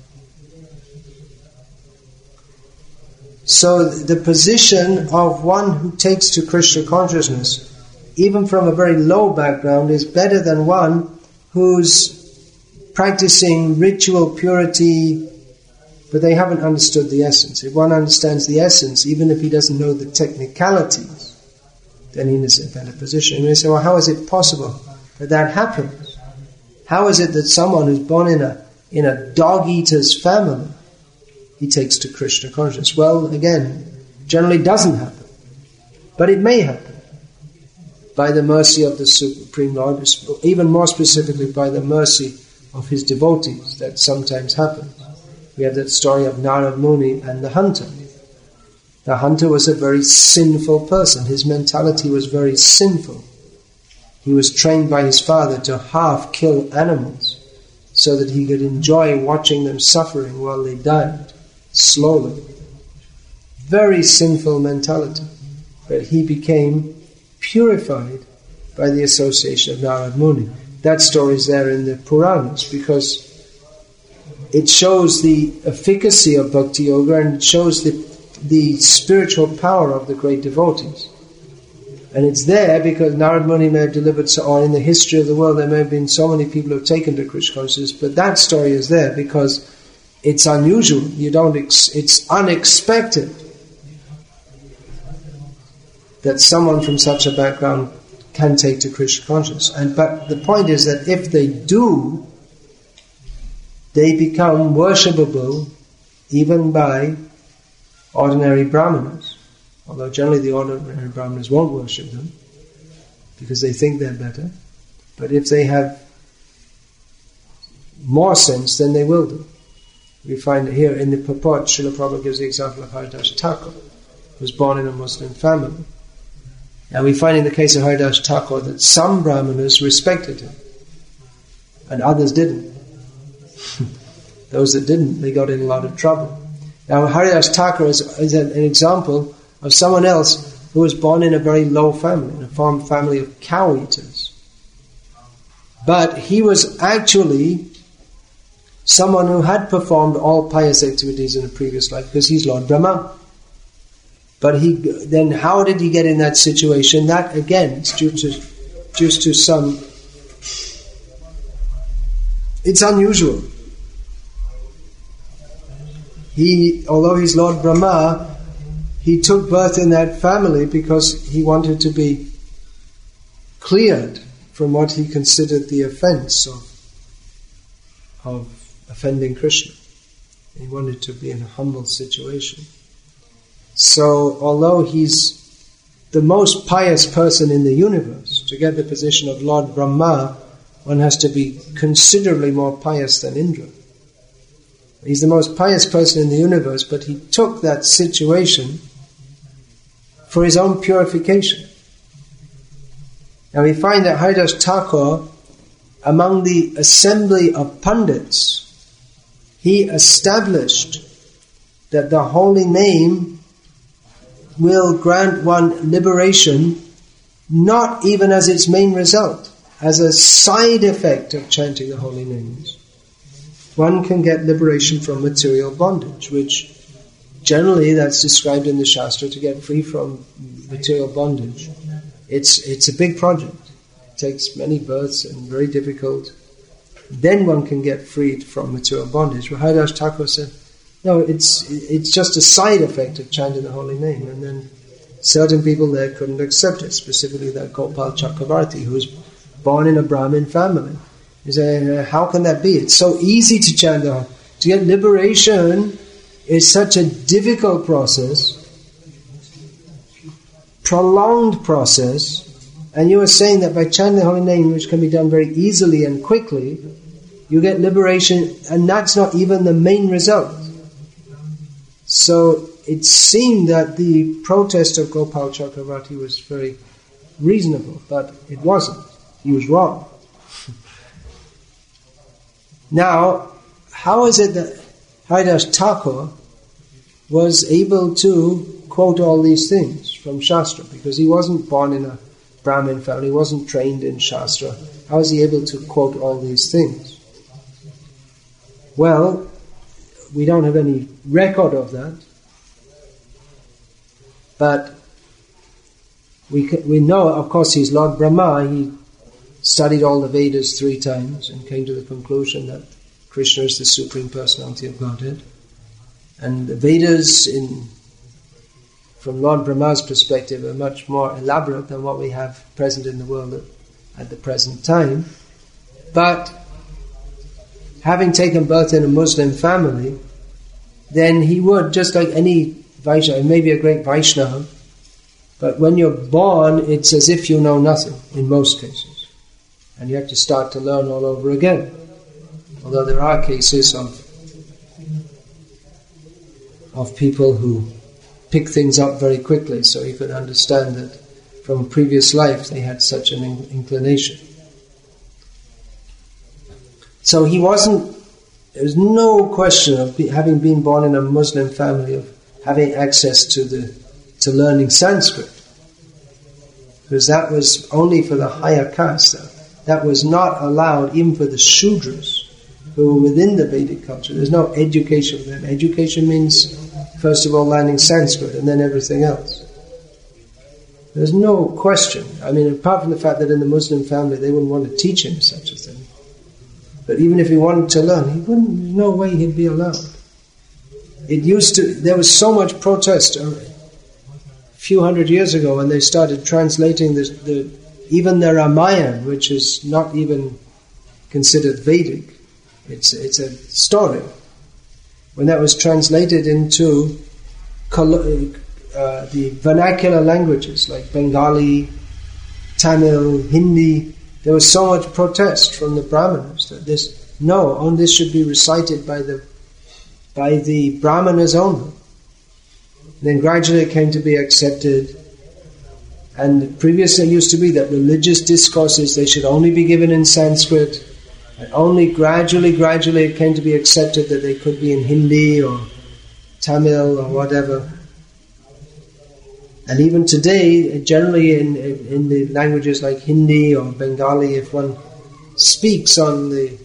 So the position of one who takes to Krishna consciousness, even from a very low background, is better than one who's practicing ritual purity, but they haven't understood the essence. If one understands the essence, even if he doesn't know the technicalities, then he's in a better position. And you may say, well, how is it possible that that happens? How is it that someone who's born in a in a dog-eater's family, he takes to Krishna consciousness? Well, again, generally doesn't happen. But it may happen by the mercy of the Supreme Lord, even more specifically by the mercy of his devotees. That sometimes happens. We have that story of Narad Muni and the hunter. The hunter was a very sinful person. His mentality was very sinful. He was trained by his father to half kill animals so that he could enjoy watching them suffering while they died, slowly. Very sinful mentality. But he became purified by the association of Narad Muni. That story is there in the Puranas because it shows the efficacy of Bhakti Yoga and it shows the, the spiritual power of the great devotees. And it's there because Narad Muni may have delivered, so, or in the history of the world there may have been so many people who have taken to Krishna consciousness, but that story is there because it's unusual. You don't. Ex- it's unexpected that someone from such a background can take to Krishna consciousness. And but the point is that if they do, they become worshipable even by ordinary brahmanas. Although generally the ordinary brahmanas won't worship them because they think they're better. But if they have more sense, then they will do. We find here in the purport, Srila Prabhupada gives the example of Haridas Thakur, who was born in a Muslim family. And we find in the case of Haridas Thakur that some brahmanas respected him and others didn't. Those that didn't, they got in a lot of trouble. Now, Haridas Thakur is, is an, an example of someone else who was born in a very low family, in a farm family of cow eaters. But he was actually someone who had performed all pious activities in a previous life, because he's Lord Brahma. But he then, how did he get in that situation? That again is due to due to some. It's unusual. He, although he's Lord Brahma, he took birth in that family because he wanted to be cleared from what he considered the offense of of offending Krishna. He wanted to be in a humble situation. So, although he's the most pious person in the universe, to get the position of Lord Brahma, one has to be considerably more pious than Indra. He's the most pious person in the universe, but he took that situation for his own purification. Now we find that Haridas Thakur, among the assembly of Pandits, he established that the holy name will grant one liberation, not even as its main result, as a side effect of chanting the holy names. One can get liberation from material bondage, which generally that's described in the Shastra, to get free from material bondage. It's it's a big project. It takes many births and very difficult. Then one can get freed from material bondage. Well, Haridas Thakur said, no, it's it's just a side effect of chanting the holy name. And then certain people there couldn't accept it, specifically that Gopal Chakravarti, who was born in a Brahmin family. He said, how can that be? It's so easy to chant the holy name. To get liberation is such a difficult process, prolonged process, and you are saying that by chanting the holy name, which can be done very easily and quickly, you get liberation, and that's not even the main result. So it seemed that the protest of Gopal Chakravarti was very reasonable, but it wasn't. He was wrong. Now, how is it that Haridas Thakur was able to quote all these things from Shastra? Because he wasn't born in a Brahmin family, he wasn't trained in Shastra. How is he able to quote all these things? Well, we don't have any record of that. But we we know, of course, he's Lord Brahma. He studied all the Vedas three times and came to the conclusion that Krishna is the Supreme Personality of Godhead. And the Vedas, in from Lord Brahma's perspective, are much more elaborate than what we have present in the world at, at the present time. But having taken birth in a Muslim family, then he would, just like any Vaishnava, maybe a great Vaishnava, but when you're born, it's as if you know nothing, in most cases. And you have to start to learn all over again. Although there are cases of of people who pick things up very quickly, so you could understand that from a previous life they had such an in- inclination. So he wasn't, there was no question of be, having been born in a Muslim family, of having access to the to learning Sanskrit. Because that was only for the higher caste. That was not allowed even for the Shudras, who were within the Vedic culture. There's no education for them. Education means, first of all, learning Sanskrit and then everything else. There's no question. I mean, apart from the fact that in the Muslim family they wouldn't want to teach him such a thing. But even if he wanted to learn, he wouldn't, there's no way he'd be allowed. It used to, there was so much protest a few hundred years ago when they started translating this, the, even the Ramayana, which is not even considered Vedic. It's, it's a story. When that was translated into uh, the vernacular languages like Bengali, Tamil, Hindi, there was so much protest from the Brahmanas that this, no, only this should be recited by the by the Brahmanas only. And then gradually it came to be accepted. And previously it used to be that religious discourses, they should only be given in Sanskrit. And only gradually, gradually it came to be accepted that they could be in Hindi or Tamil or whatever. And even today, generally in, in the languages like Hindi or Bengali, if one speaks on the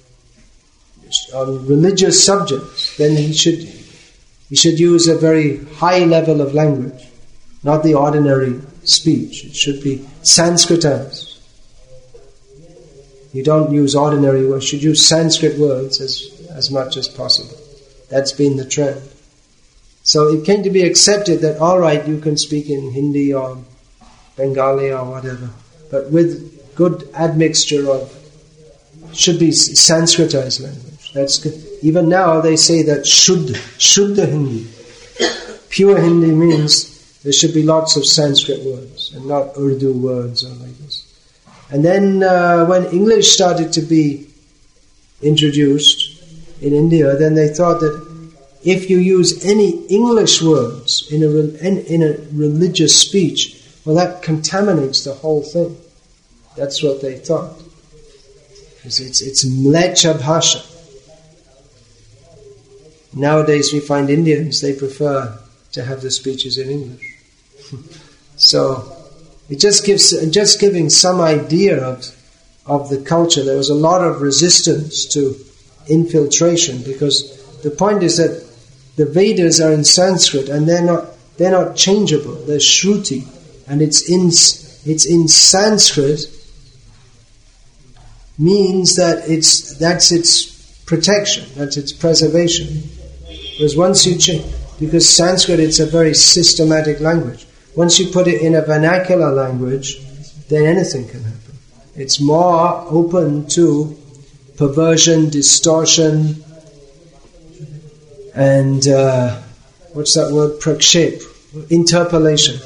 on religious subjects, then he should he should use a very high level of language, not the ordinary speech. It should be Sanskritized. You don't use ordinary words, you should use Sanskrit words as, as much as possible. That's been the trend. So it came to be accepted that, all right, you can speak in Hindi or Bengali or whatever, but with good admixture of, should be Sanskritized language. That's good. Even now they say that Shuddha, Shuddha Hindi. Pure Hindi means there should be lots of Sanskrit words and not Urdu words or like this. And then uh, when English started to be introduced in India, then they thought that if you use any English words in a, in, in a religious speech, well, that contaminates the whole thing. That's what they thought. Because it's, it's mlecha bhasha. Nowadays we find Indians, they prefer to have the speeches in English. So it just gives, just giving some idea of, of the culture. There was a lot of resistance to infiltration, because the point is that the Vedas are in Sanskrit and they're not they're not changeable. They're Shruti, and it's in it's in Sanskrit means that it's that's its protection, that's its preservation. Whereas once you change, because Sanskrit, it's a very systematic language. Once you put it in a vernacular language, then anything can happen. It's more open to perversion, distortion, and uh, what's that word? Prakshep, interpolation.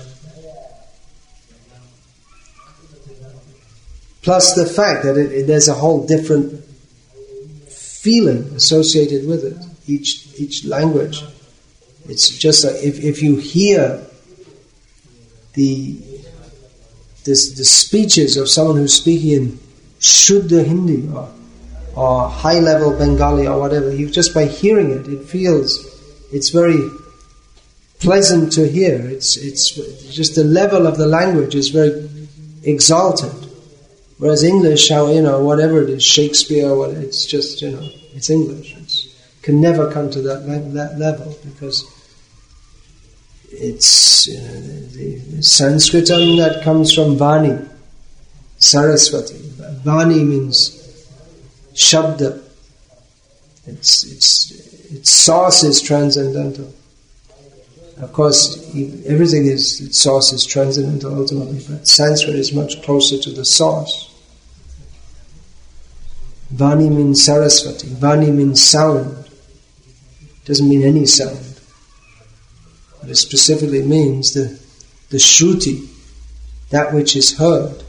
Plus the fact that it, it, there's a whole different feeling associated with it. Each each language, it's just like if if you hear the this the speeches of someone who's speaking in Shuddha Hindi or or high-level Bengali or whatever, you just by hearing it, it feels, it's very pleasant to hear. It's it's just the level of the language is very exalted. Whereas English, how, you know, whatever it is, Shakespeare, what, it's just, you know, it's English. It can never come to that, that level, because it's, you know, the, the Sanskritam that comes from Vani, Saraswati. Vani means Shabda. It's, it's, its source is transcendental. Of course, everything is, its source is transcendental ultimately, but Sanskrit is much closer to the source. Vani means Saraswati. Vani means sound. It doesn't mean any sound. But it specifically means the, the Shruti, that which is heard.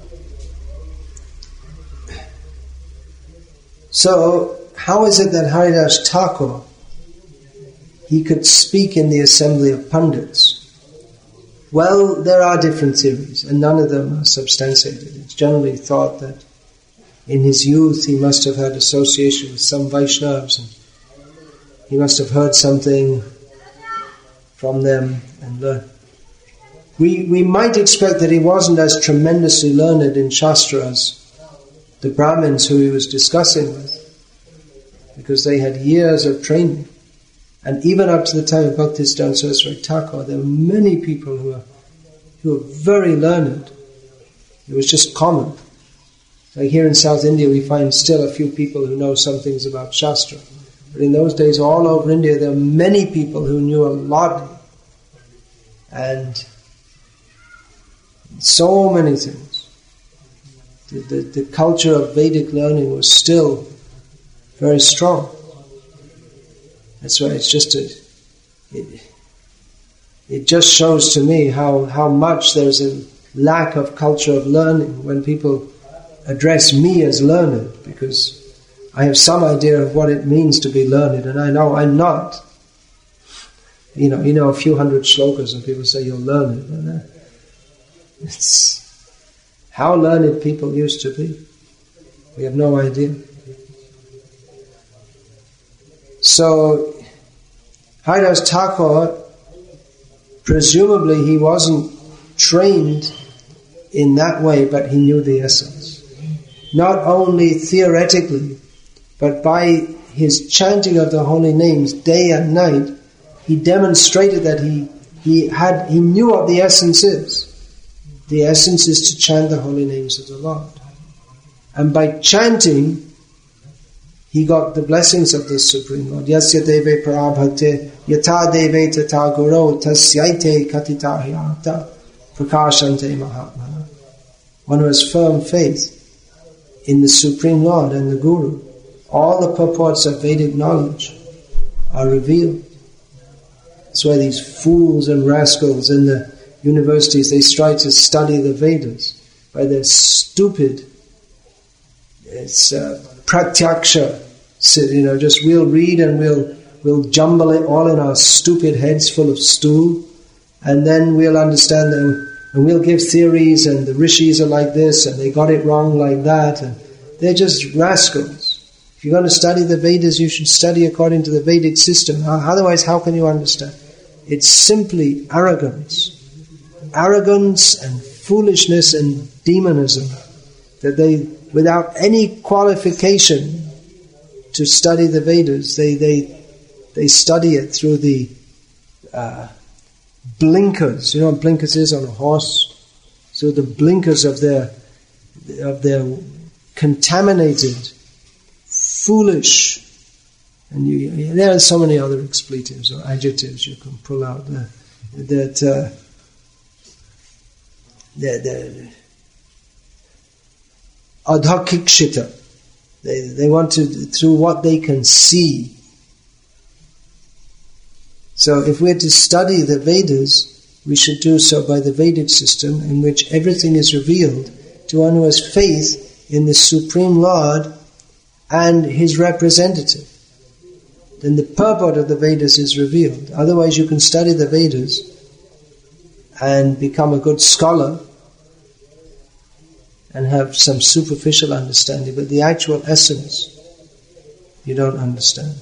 So, how is it that Haridas Thakur, he could speak in the assembly of Pandits? Well, there are different theories, and none of them are substantiated. It's generally thought that in his youth he must have had association with some Vaishnavas, and he must have heard something from them and learned. We, we might expect that he wasn't as tremendously learned in Shastra as the Brahmins who he was discussing with, because they had years of training. And even up to the time of Bhaktisiddhanta Saraswati Thakur, there were many people who were, who were very learned. It was just common. Like here in South India, we find still a few people who know some things about Shastra. But in those days, all over India, there were many people who knew a lot. And so many things. The, the, the culture of Vedic learning was still very strong. That's why it's just a, it, it just shows to me how, how much there's a lack of culture of learning when people address me as learned, because I have some idea of what it means to be learned, and I know I'm not. You know, you know a few hundred shlokas and people say you're learned. And it's how learned people used to be. We have no idea. So, Haridas Thakur, presumably he wasn't trained in that way, but he knew the essence. Not only theoretically, but by his chanting of the holy names day and night, he demonstrated that he he had he knew what the essence is. The essence is to chant the holy names of the Lord. And by chanting, he got the blessings of the Supreme Lord. Yasya deve parabhakte yata deve tata guru tasyaite katita hyata prakashante mahatmana. One who has firm faith in the Supreme Lord and the Guru, all the purports of Vedic knowledge are revealed. That's why these fools and rascals in the universities, they try to study the Vedas by their stupid, it's uh, pratyaksha. So, you know, just we'll read and we'll we'll jumble it all in our stupid heads full of stool, and then we'll understand them, and we'll give theories, and the rishis are like this, and they got it wrong like that, and they're just rascals. If you're going to study the Vedas, you should study according to the Vedic system. Otherwise, how can you understand? It's simply arrogance. Arrogance and foolishness and demonism. That they, without any qualification to study the Vedas, they they they study it through the uh, blinkers. You know what blinkers is on a horse? So the blinkers of their of their contaminated, foolish, and you, there are so many other expletives or adjectives you can pull out there, that uh, the, the adhakikshita. They they want to through what they can see. So if we're to study the Vedas, we should do so by the Vedic system, in which everything is revealed to one who has faith in the Supreme Lord and His representative. Then the purport of the Vedas is revealed. Otherwise you can study the Vedas and become a good scholar and have some superficial understanding, but the actual essence you don't understand.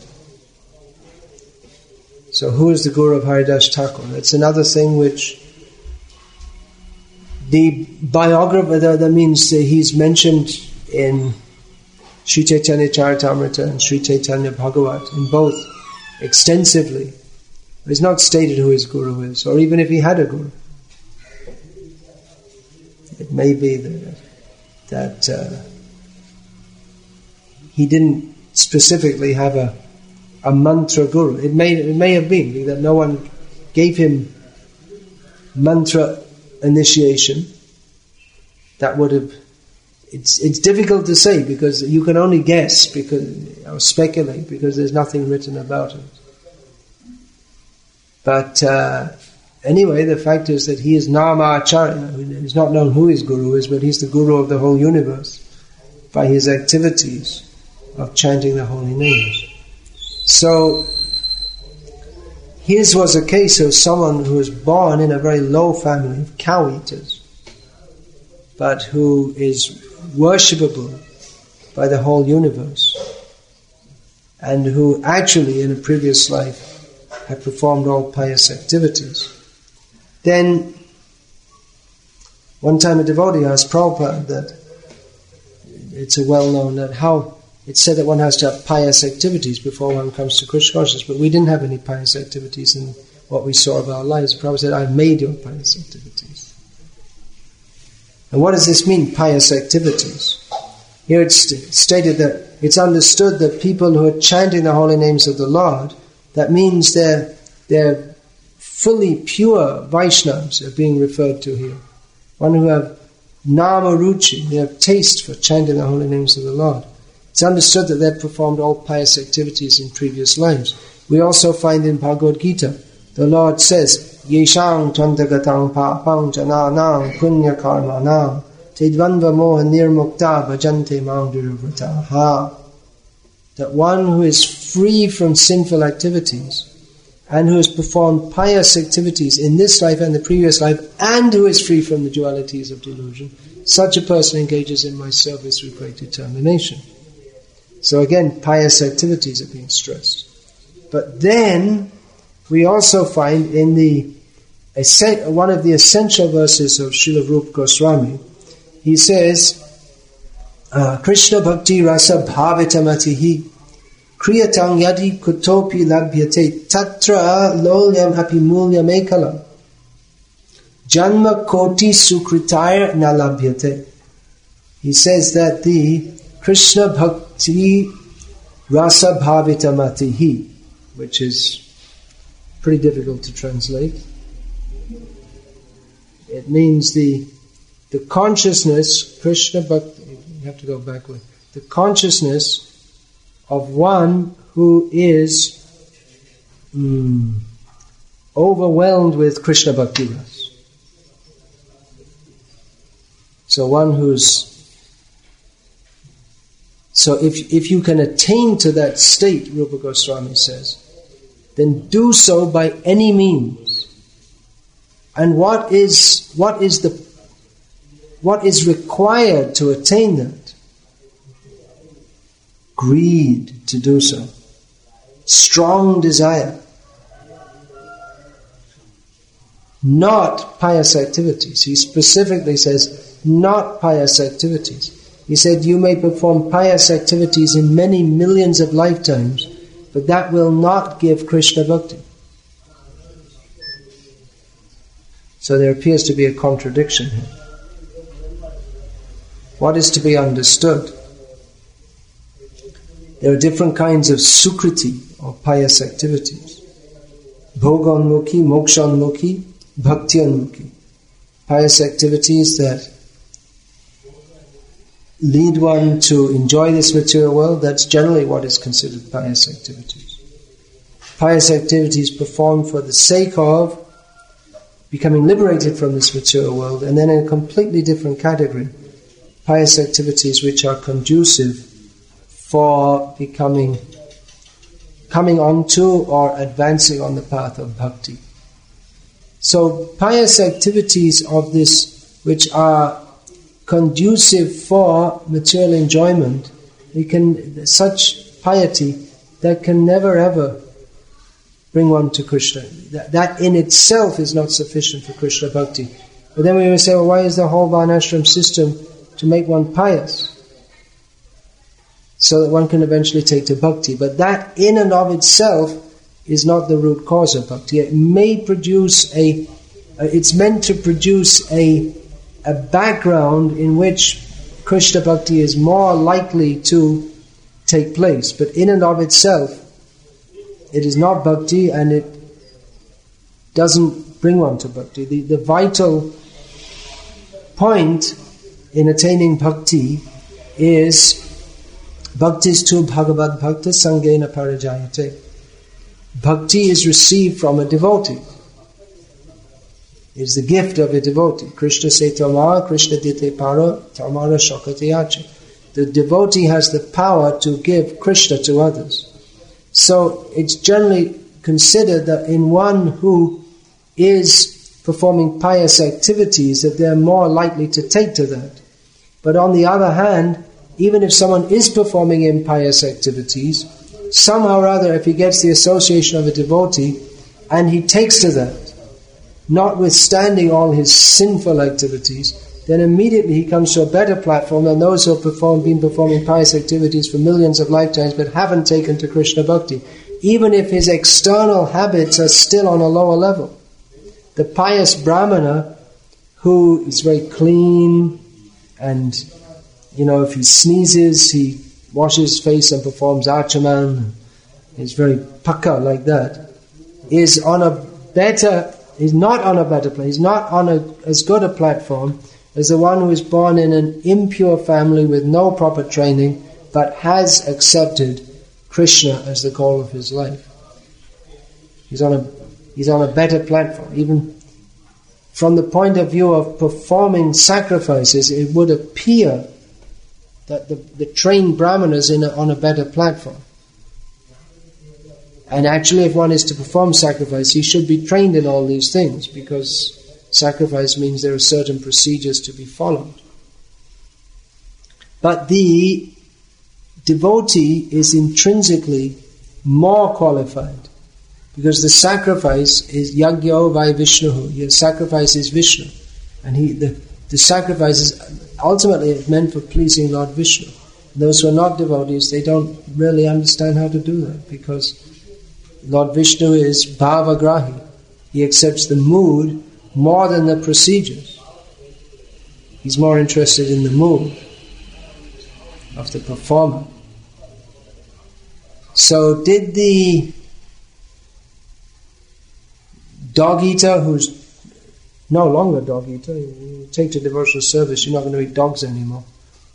So who is the Guru of Haridas Thakur? That's another thing which the biographer, that, that means that he's mentioned in Sri Chaitanya Charitamrita and Sri Chaitanya Bhagavat, in both, extensively. It's not stated who his Guru is, or even if he had a Guru. It may be that, that uh, he didn't specifically have a a mantra guru. It may it may have been that no one gave him mantra initiation. That would have. It's it's difficult to say because you can only guess because or speculate because there's nothing written about it. But uh, anyway, the fact is that he is Nama Acharya. It's not known who his guru is, but he's the guru of the whole universe by his activities of chanting the holy names. So, his was a case of someone who was born in a very low family of cow eaters, but who is worshipable by the whole universe, and who actually in a previous life had performed all pious activities. Then, one time a devotee asked Prabhupada that it's a well-known that how it's said that one has to have pious activities before one comes to Krishna consciousness, but we didn't have any pious activities in what we saw of our lives. Prabhupada said, I've made your pious activities. And what does this mean, pious activities? Here it's stated that it's understood that people who are chanting the holy names of the Lord, that means they're, they're fully pure Vaishnavas are being referred to here. One who have nama ruchi, they have taste for chanting the holy names of the Lord. It's understood that they've performed all pious activities in previous lives. We also find in Bhagavad Gita, the Lord says, Yeshang tvantagatang papang jananang punya karmanang tedvanva moha nirmukta bhajante mangduravrataha. That one who is free from sinful activities and who has performed pious activities in this life and the previous life, and who is free from the dualities of delusion, such a person engages in my service with great determination. So again, pious activities are being stressed. But then, we also find in the one of the essential verses of Srila Rupa Goswami, he says, uh, Krishna Bhakti Rasa Bhavitamatihi Kriyatang Yadi Kutopi Labhyate Tatra Lolyam Api Mulyam Ekalam Janma Koti Sukritaya Nalabhyate. He says that the Krishna Bhakti Rasa Bhavitamatihi, which is pretty difficult to translate. It means the the consciousness, Krishna Bhakti, you have to go backward, the consciousness of one who is mm, overwhelmed with Krishna Bhakti Ras. So one who's So if if you can attain to that state, Rupa Goswami says, then do so by any means. And what is what is the what is required to attain that? Greed to do so. Strong desire. Not pious activities. He specifically says, not pious activities. He said, you may perform pious activities in many millions of lifetimes, but that will not give Krishna Bhakti. So there appears to be a contradiction here. What is to be understood? There are different kinds of sukriti, or pious activities. Bhoganmukhi, mokshanmukhi, bhaktianmukhi. Pious activities that lead one to enjoy this material world, that's generally what is considered pious activities. Pious activities performed for the sake of becoming liberated from this material world, and then in a completely different category, pious activities which are conducive for becoming, coming onto or advancing on the path of bhakti. So pious activities of this which are conducive for material enjoyment, we can such piety that can never ever bring one to Krishna. That, that in itself is not sufficient for Krishna Bhakti. But then we will say, well, why is the whole Varnashram system to make one pious? So that one can eventually take to Bhakti. But that in and of itself is not the root cause of Bhakti. It may produce a, uh, it's meant to produce a, a background in which Krishna Bhakti is more likely to take place. But in and of itself, it is not bhakti, and it doesn't bring one to bhakti. The, the vital point in attaining bhakti is bhaktis tu bhagavad bhakta sangena parijayate. Bhakti is received from a devotee. It is the gift of a devotee. Krishna se tamara, Krishna dite para, tamara shakati ache. The devotee has the power to give Krishna to others. So it's generally considered that in one who is performing pious activities that they're more likely to take to that. But on the other hand, even if someone is performing impious activities, somehow or other if he gets the association of a devotee and he takes to that, notwithstanding all his sinful activities, then immediately he comes to a better platform than those who have performed, been performing pious activities for millions of lifetimes but haven't taken to Krishna Bhakti, even if his external habits are still on a lower level. The pious Brahmana, who is very clean, and, you know, if he sneezes, he washes his face and performs achaman, is very pakka like that, is on a better, he's not on a better place, he's not on a, as good a platform as the one who is born in an impure family with no proper training, but has accepted Krishna as the goal of his life. He's on a he's on a better platform. Even from the point of view of performing sacrifices, it would appear that the, the trained Brahmana is in a, on a better platform. And actually, if one is to perform sacrifice, he should be trained in all these things, because sacrifice means there are certain procedures to be followed. But the devotee is intrinsically more qualified, because the sacrifice is Yagyo vai Vishnuhu. Your sacrifice is Vishnu. And he, the, the sacrifice is ultimately meant for pleasing Lord Vishnu. Those who are not devotees, they don't really understand how to do that, because Lord Vishnu is bhavagrahi. He accepts the mood more than the procedures. He's more interested in the mood of the performer. So did the dog eater, who's no longer dog eater, you take to devotional service, you're not going to eat dogs anymore.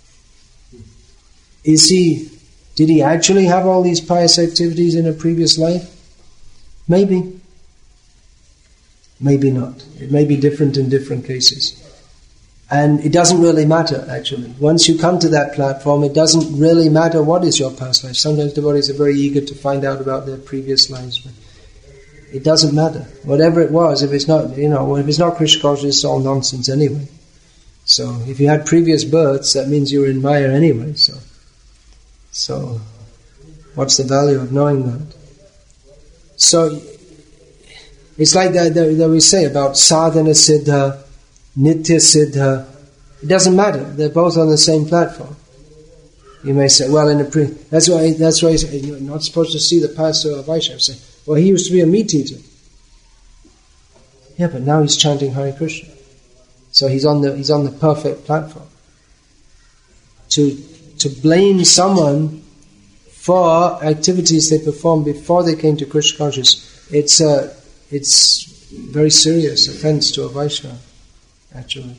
Is he, did he actually have all these pious activities in a previous life? Maybe. Maybe not. It may be different in different cases. And it doesn't really matter, actually. Once you come to that platform, it doesn't really matter what is your past life. Sometimes devotees are very eager to find out about their previous lives, but it doesn't matter. Whatever it was, if it's not, you know, if it's not Krishna consciousness, it's all nonsense anyway. So if you had previous births, that means you were in Maya anyway. So, so what's the value of knowing that? So it's like that, that, that we say about sadhana siddha, nitya siddha. It doesn't matter. They're both on the same platform. You may say, well, in a pre, that's why that's why you're not supposed to see the pastor of Vaishnava. Say, well, he used to be a meat eater. Yeah, but now he's chanting Hare Krishna. So he's on the he's on the perfect platform. To to blame someone for activities they performed before they came to Krishna consciousness, it's a it's very serious offense to a Vaishnava, actually.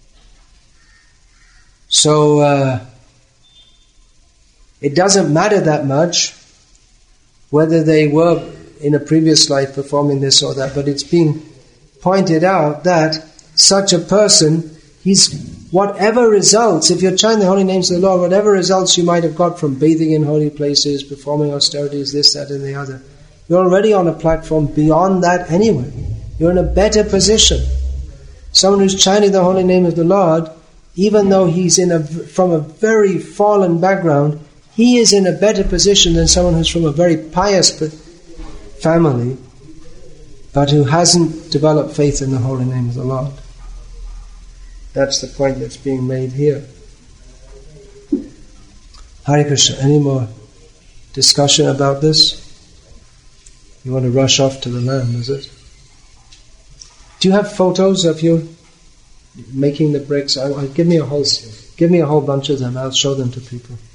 So uh, it doesn't matter that much whether they were in a previous life performing this or that, but it's being pointed out that such a person, he's whatever results, if you're chanting the holy names of the Lord, whatever results you might have got from bathing in holy places, performing austerities, this, that and the other, you're already on a platform beyond that anyway. You're in a better position. Someone who's chanting the holy name of the Lord, even though he's in a, from a very fallen background, he is in a better position than someone who's from a very pious family, but who hasn't developed faith in the holy name of the Lord. That's the point that's being made here. Hare Krishna. Any more discussion about this? You want to rush off to the land, is it? Do you have photos of you making the bricks? I, I, give me a whole, give me a whole bunch of them. I'll show them to people.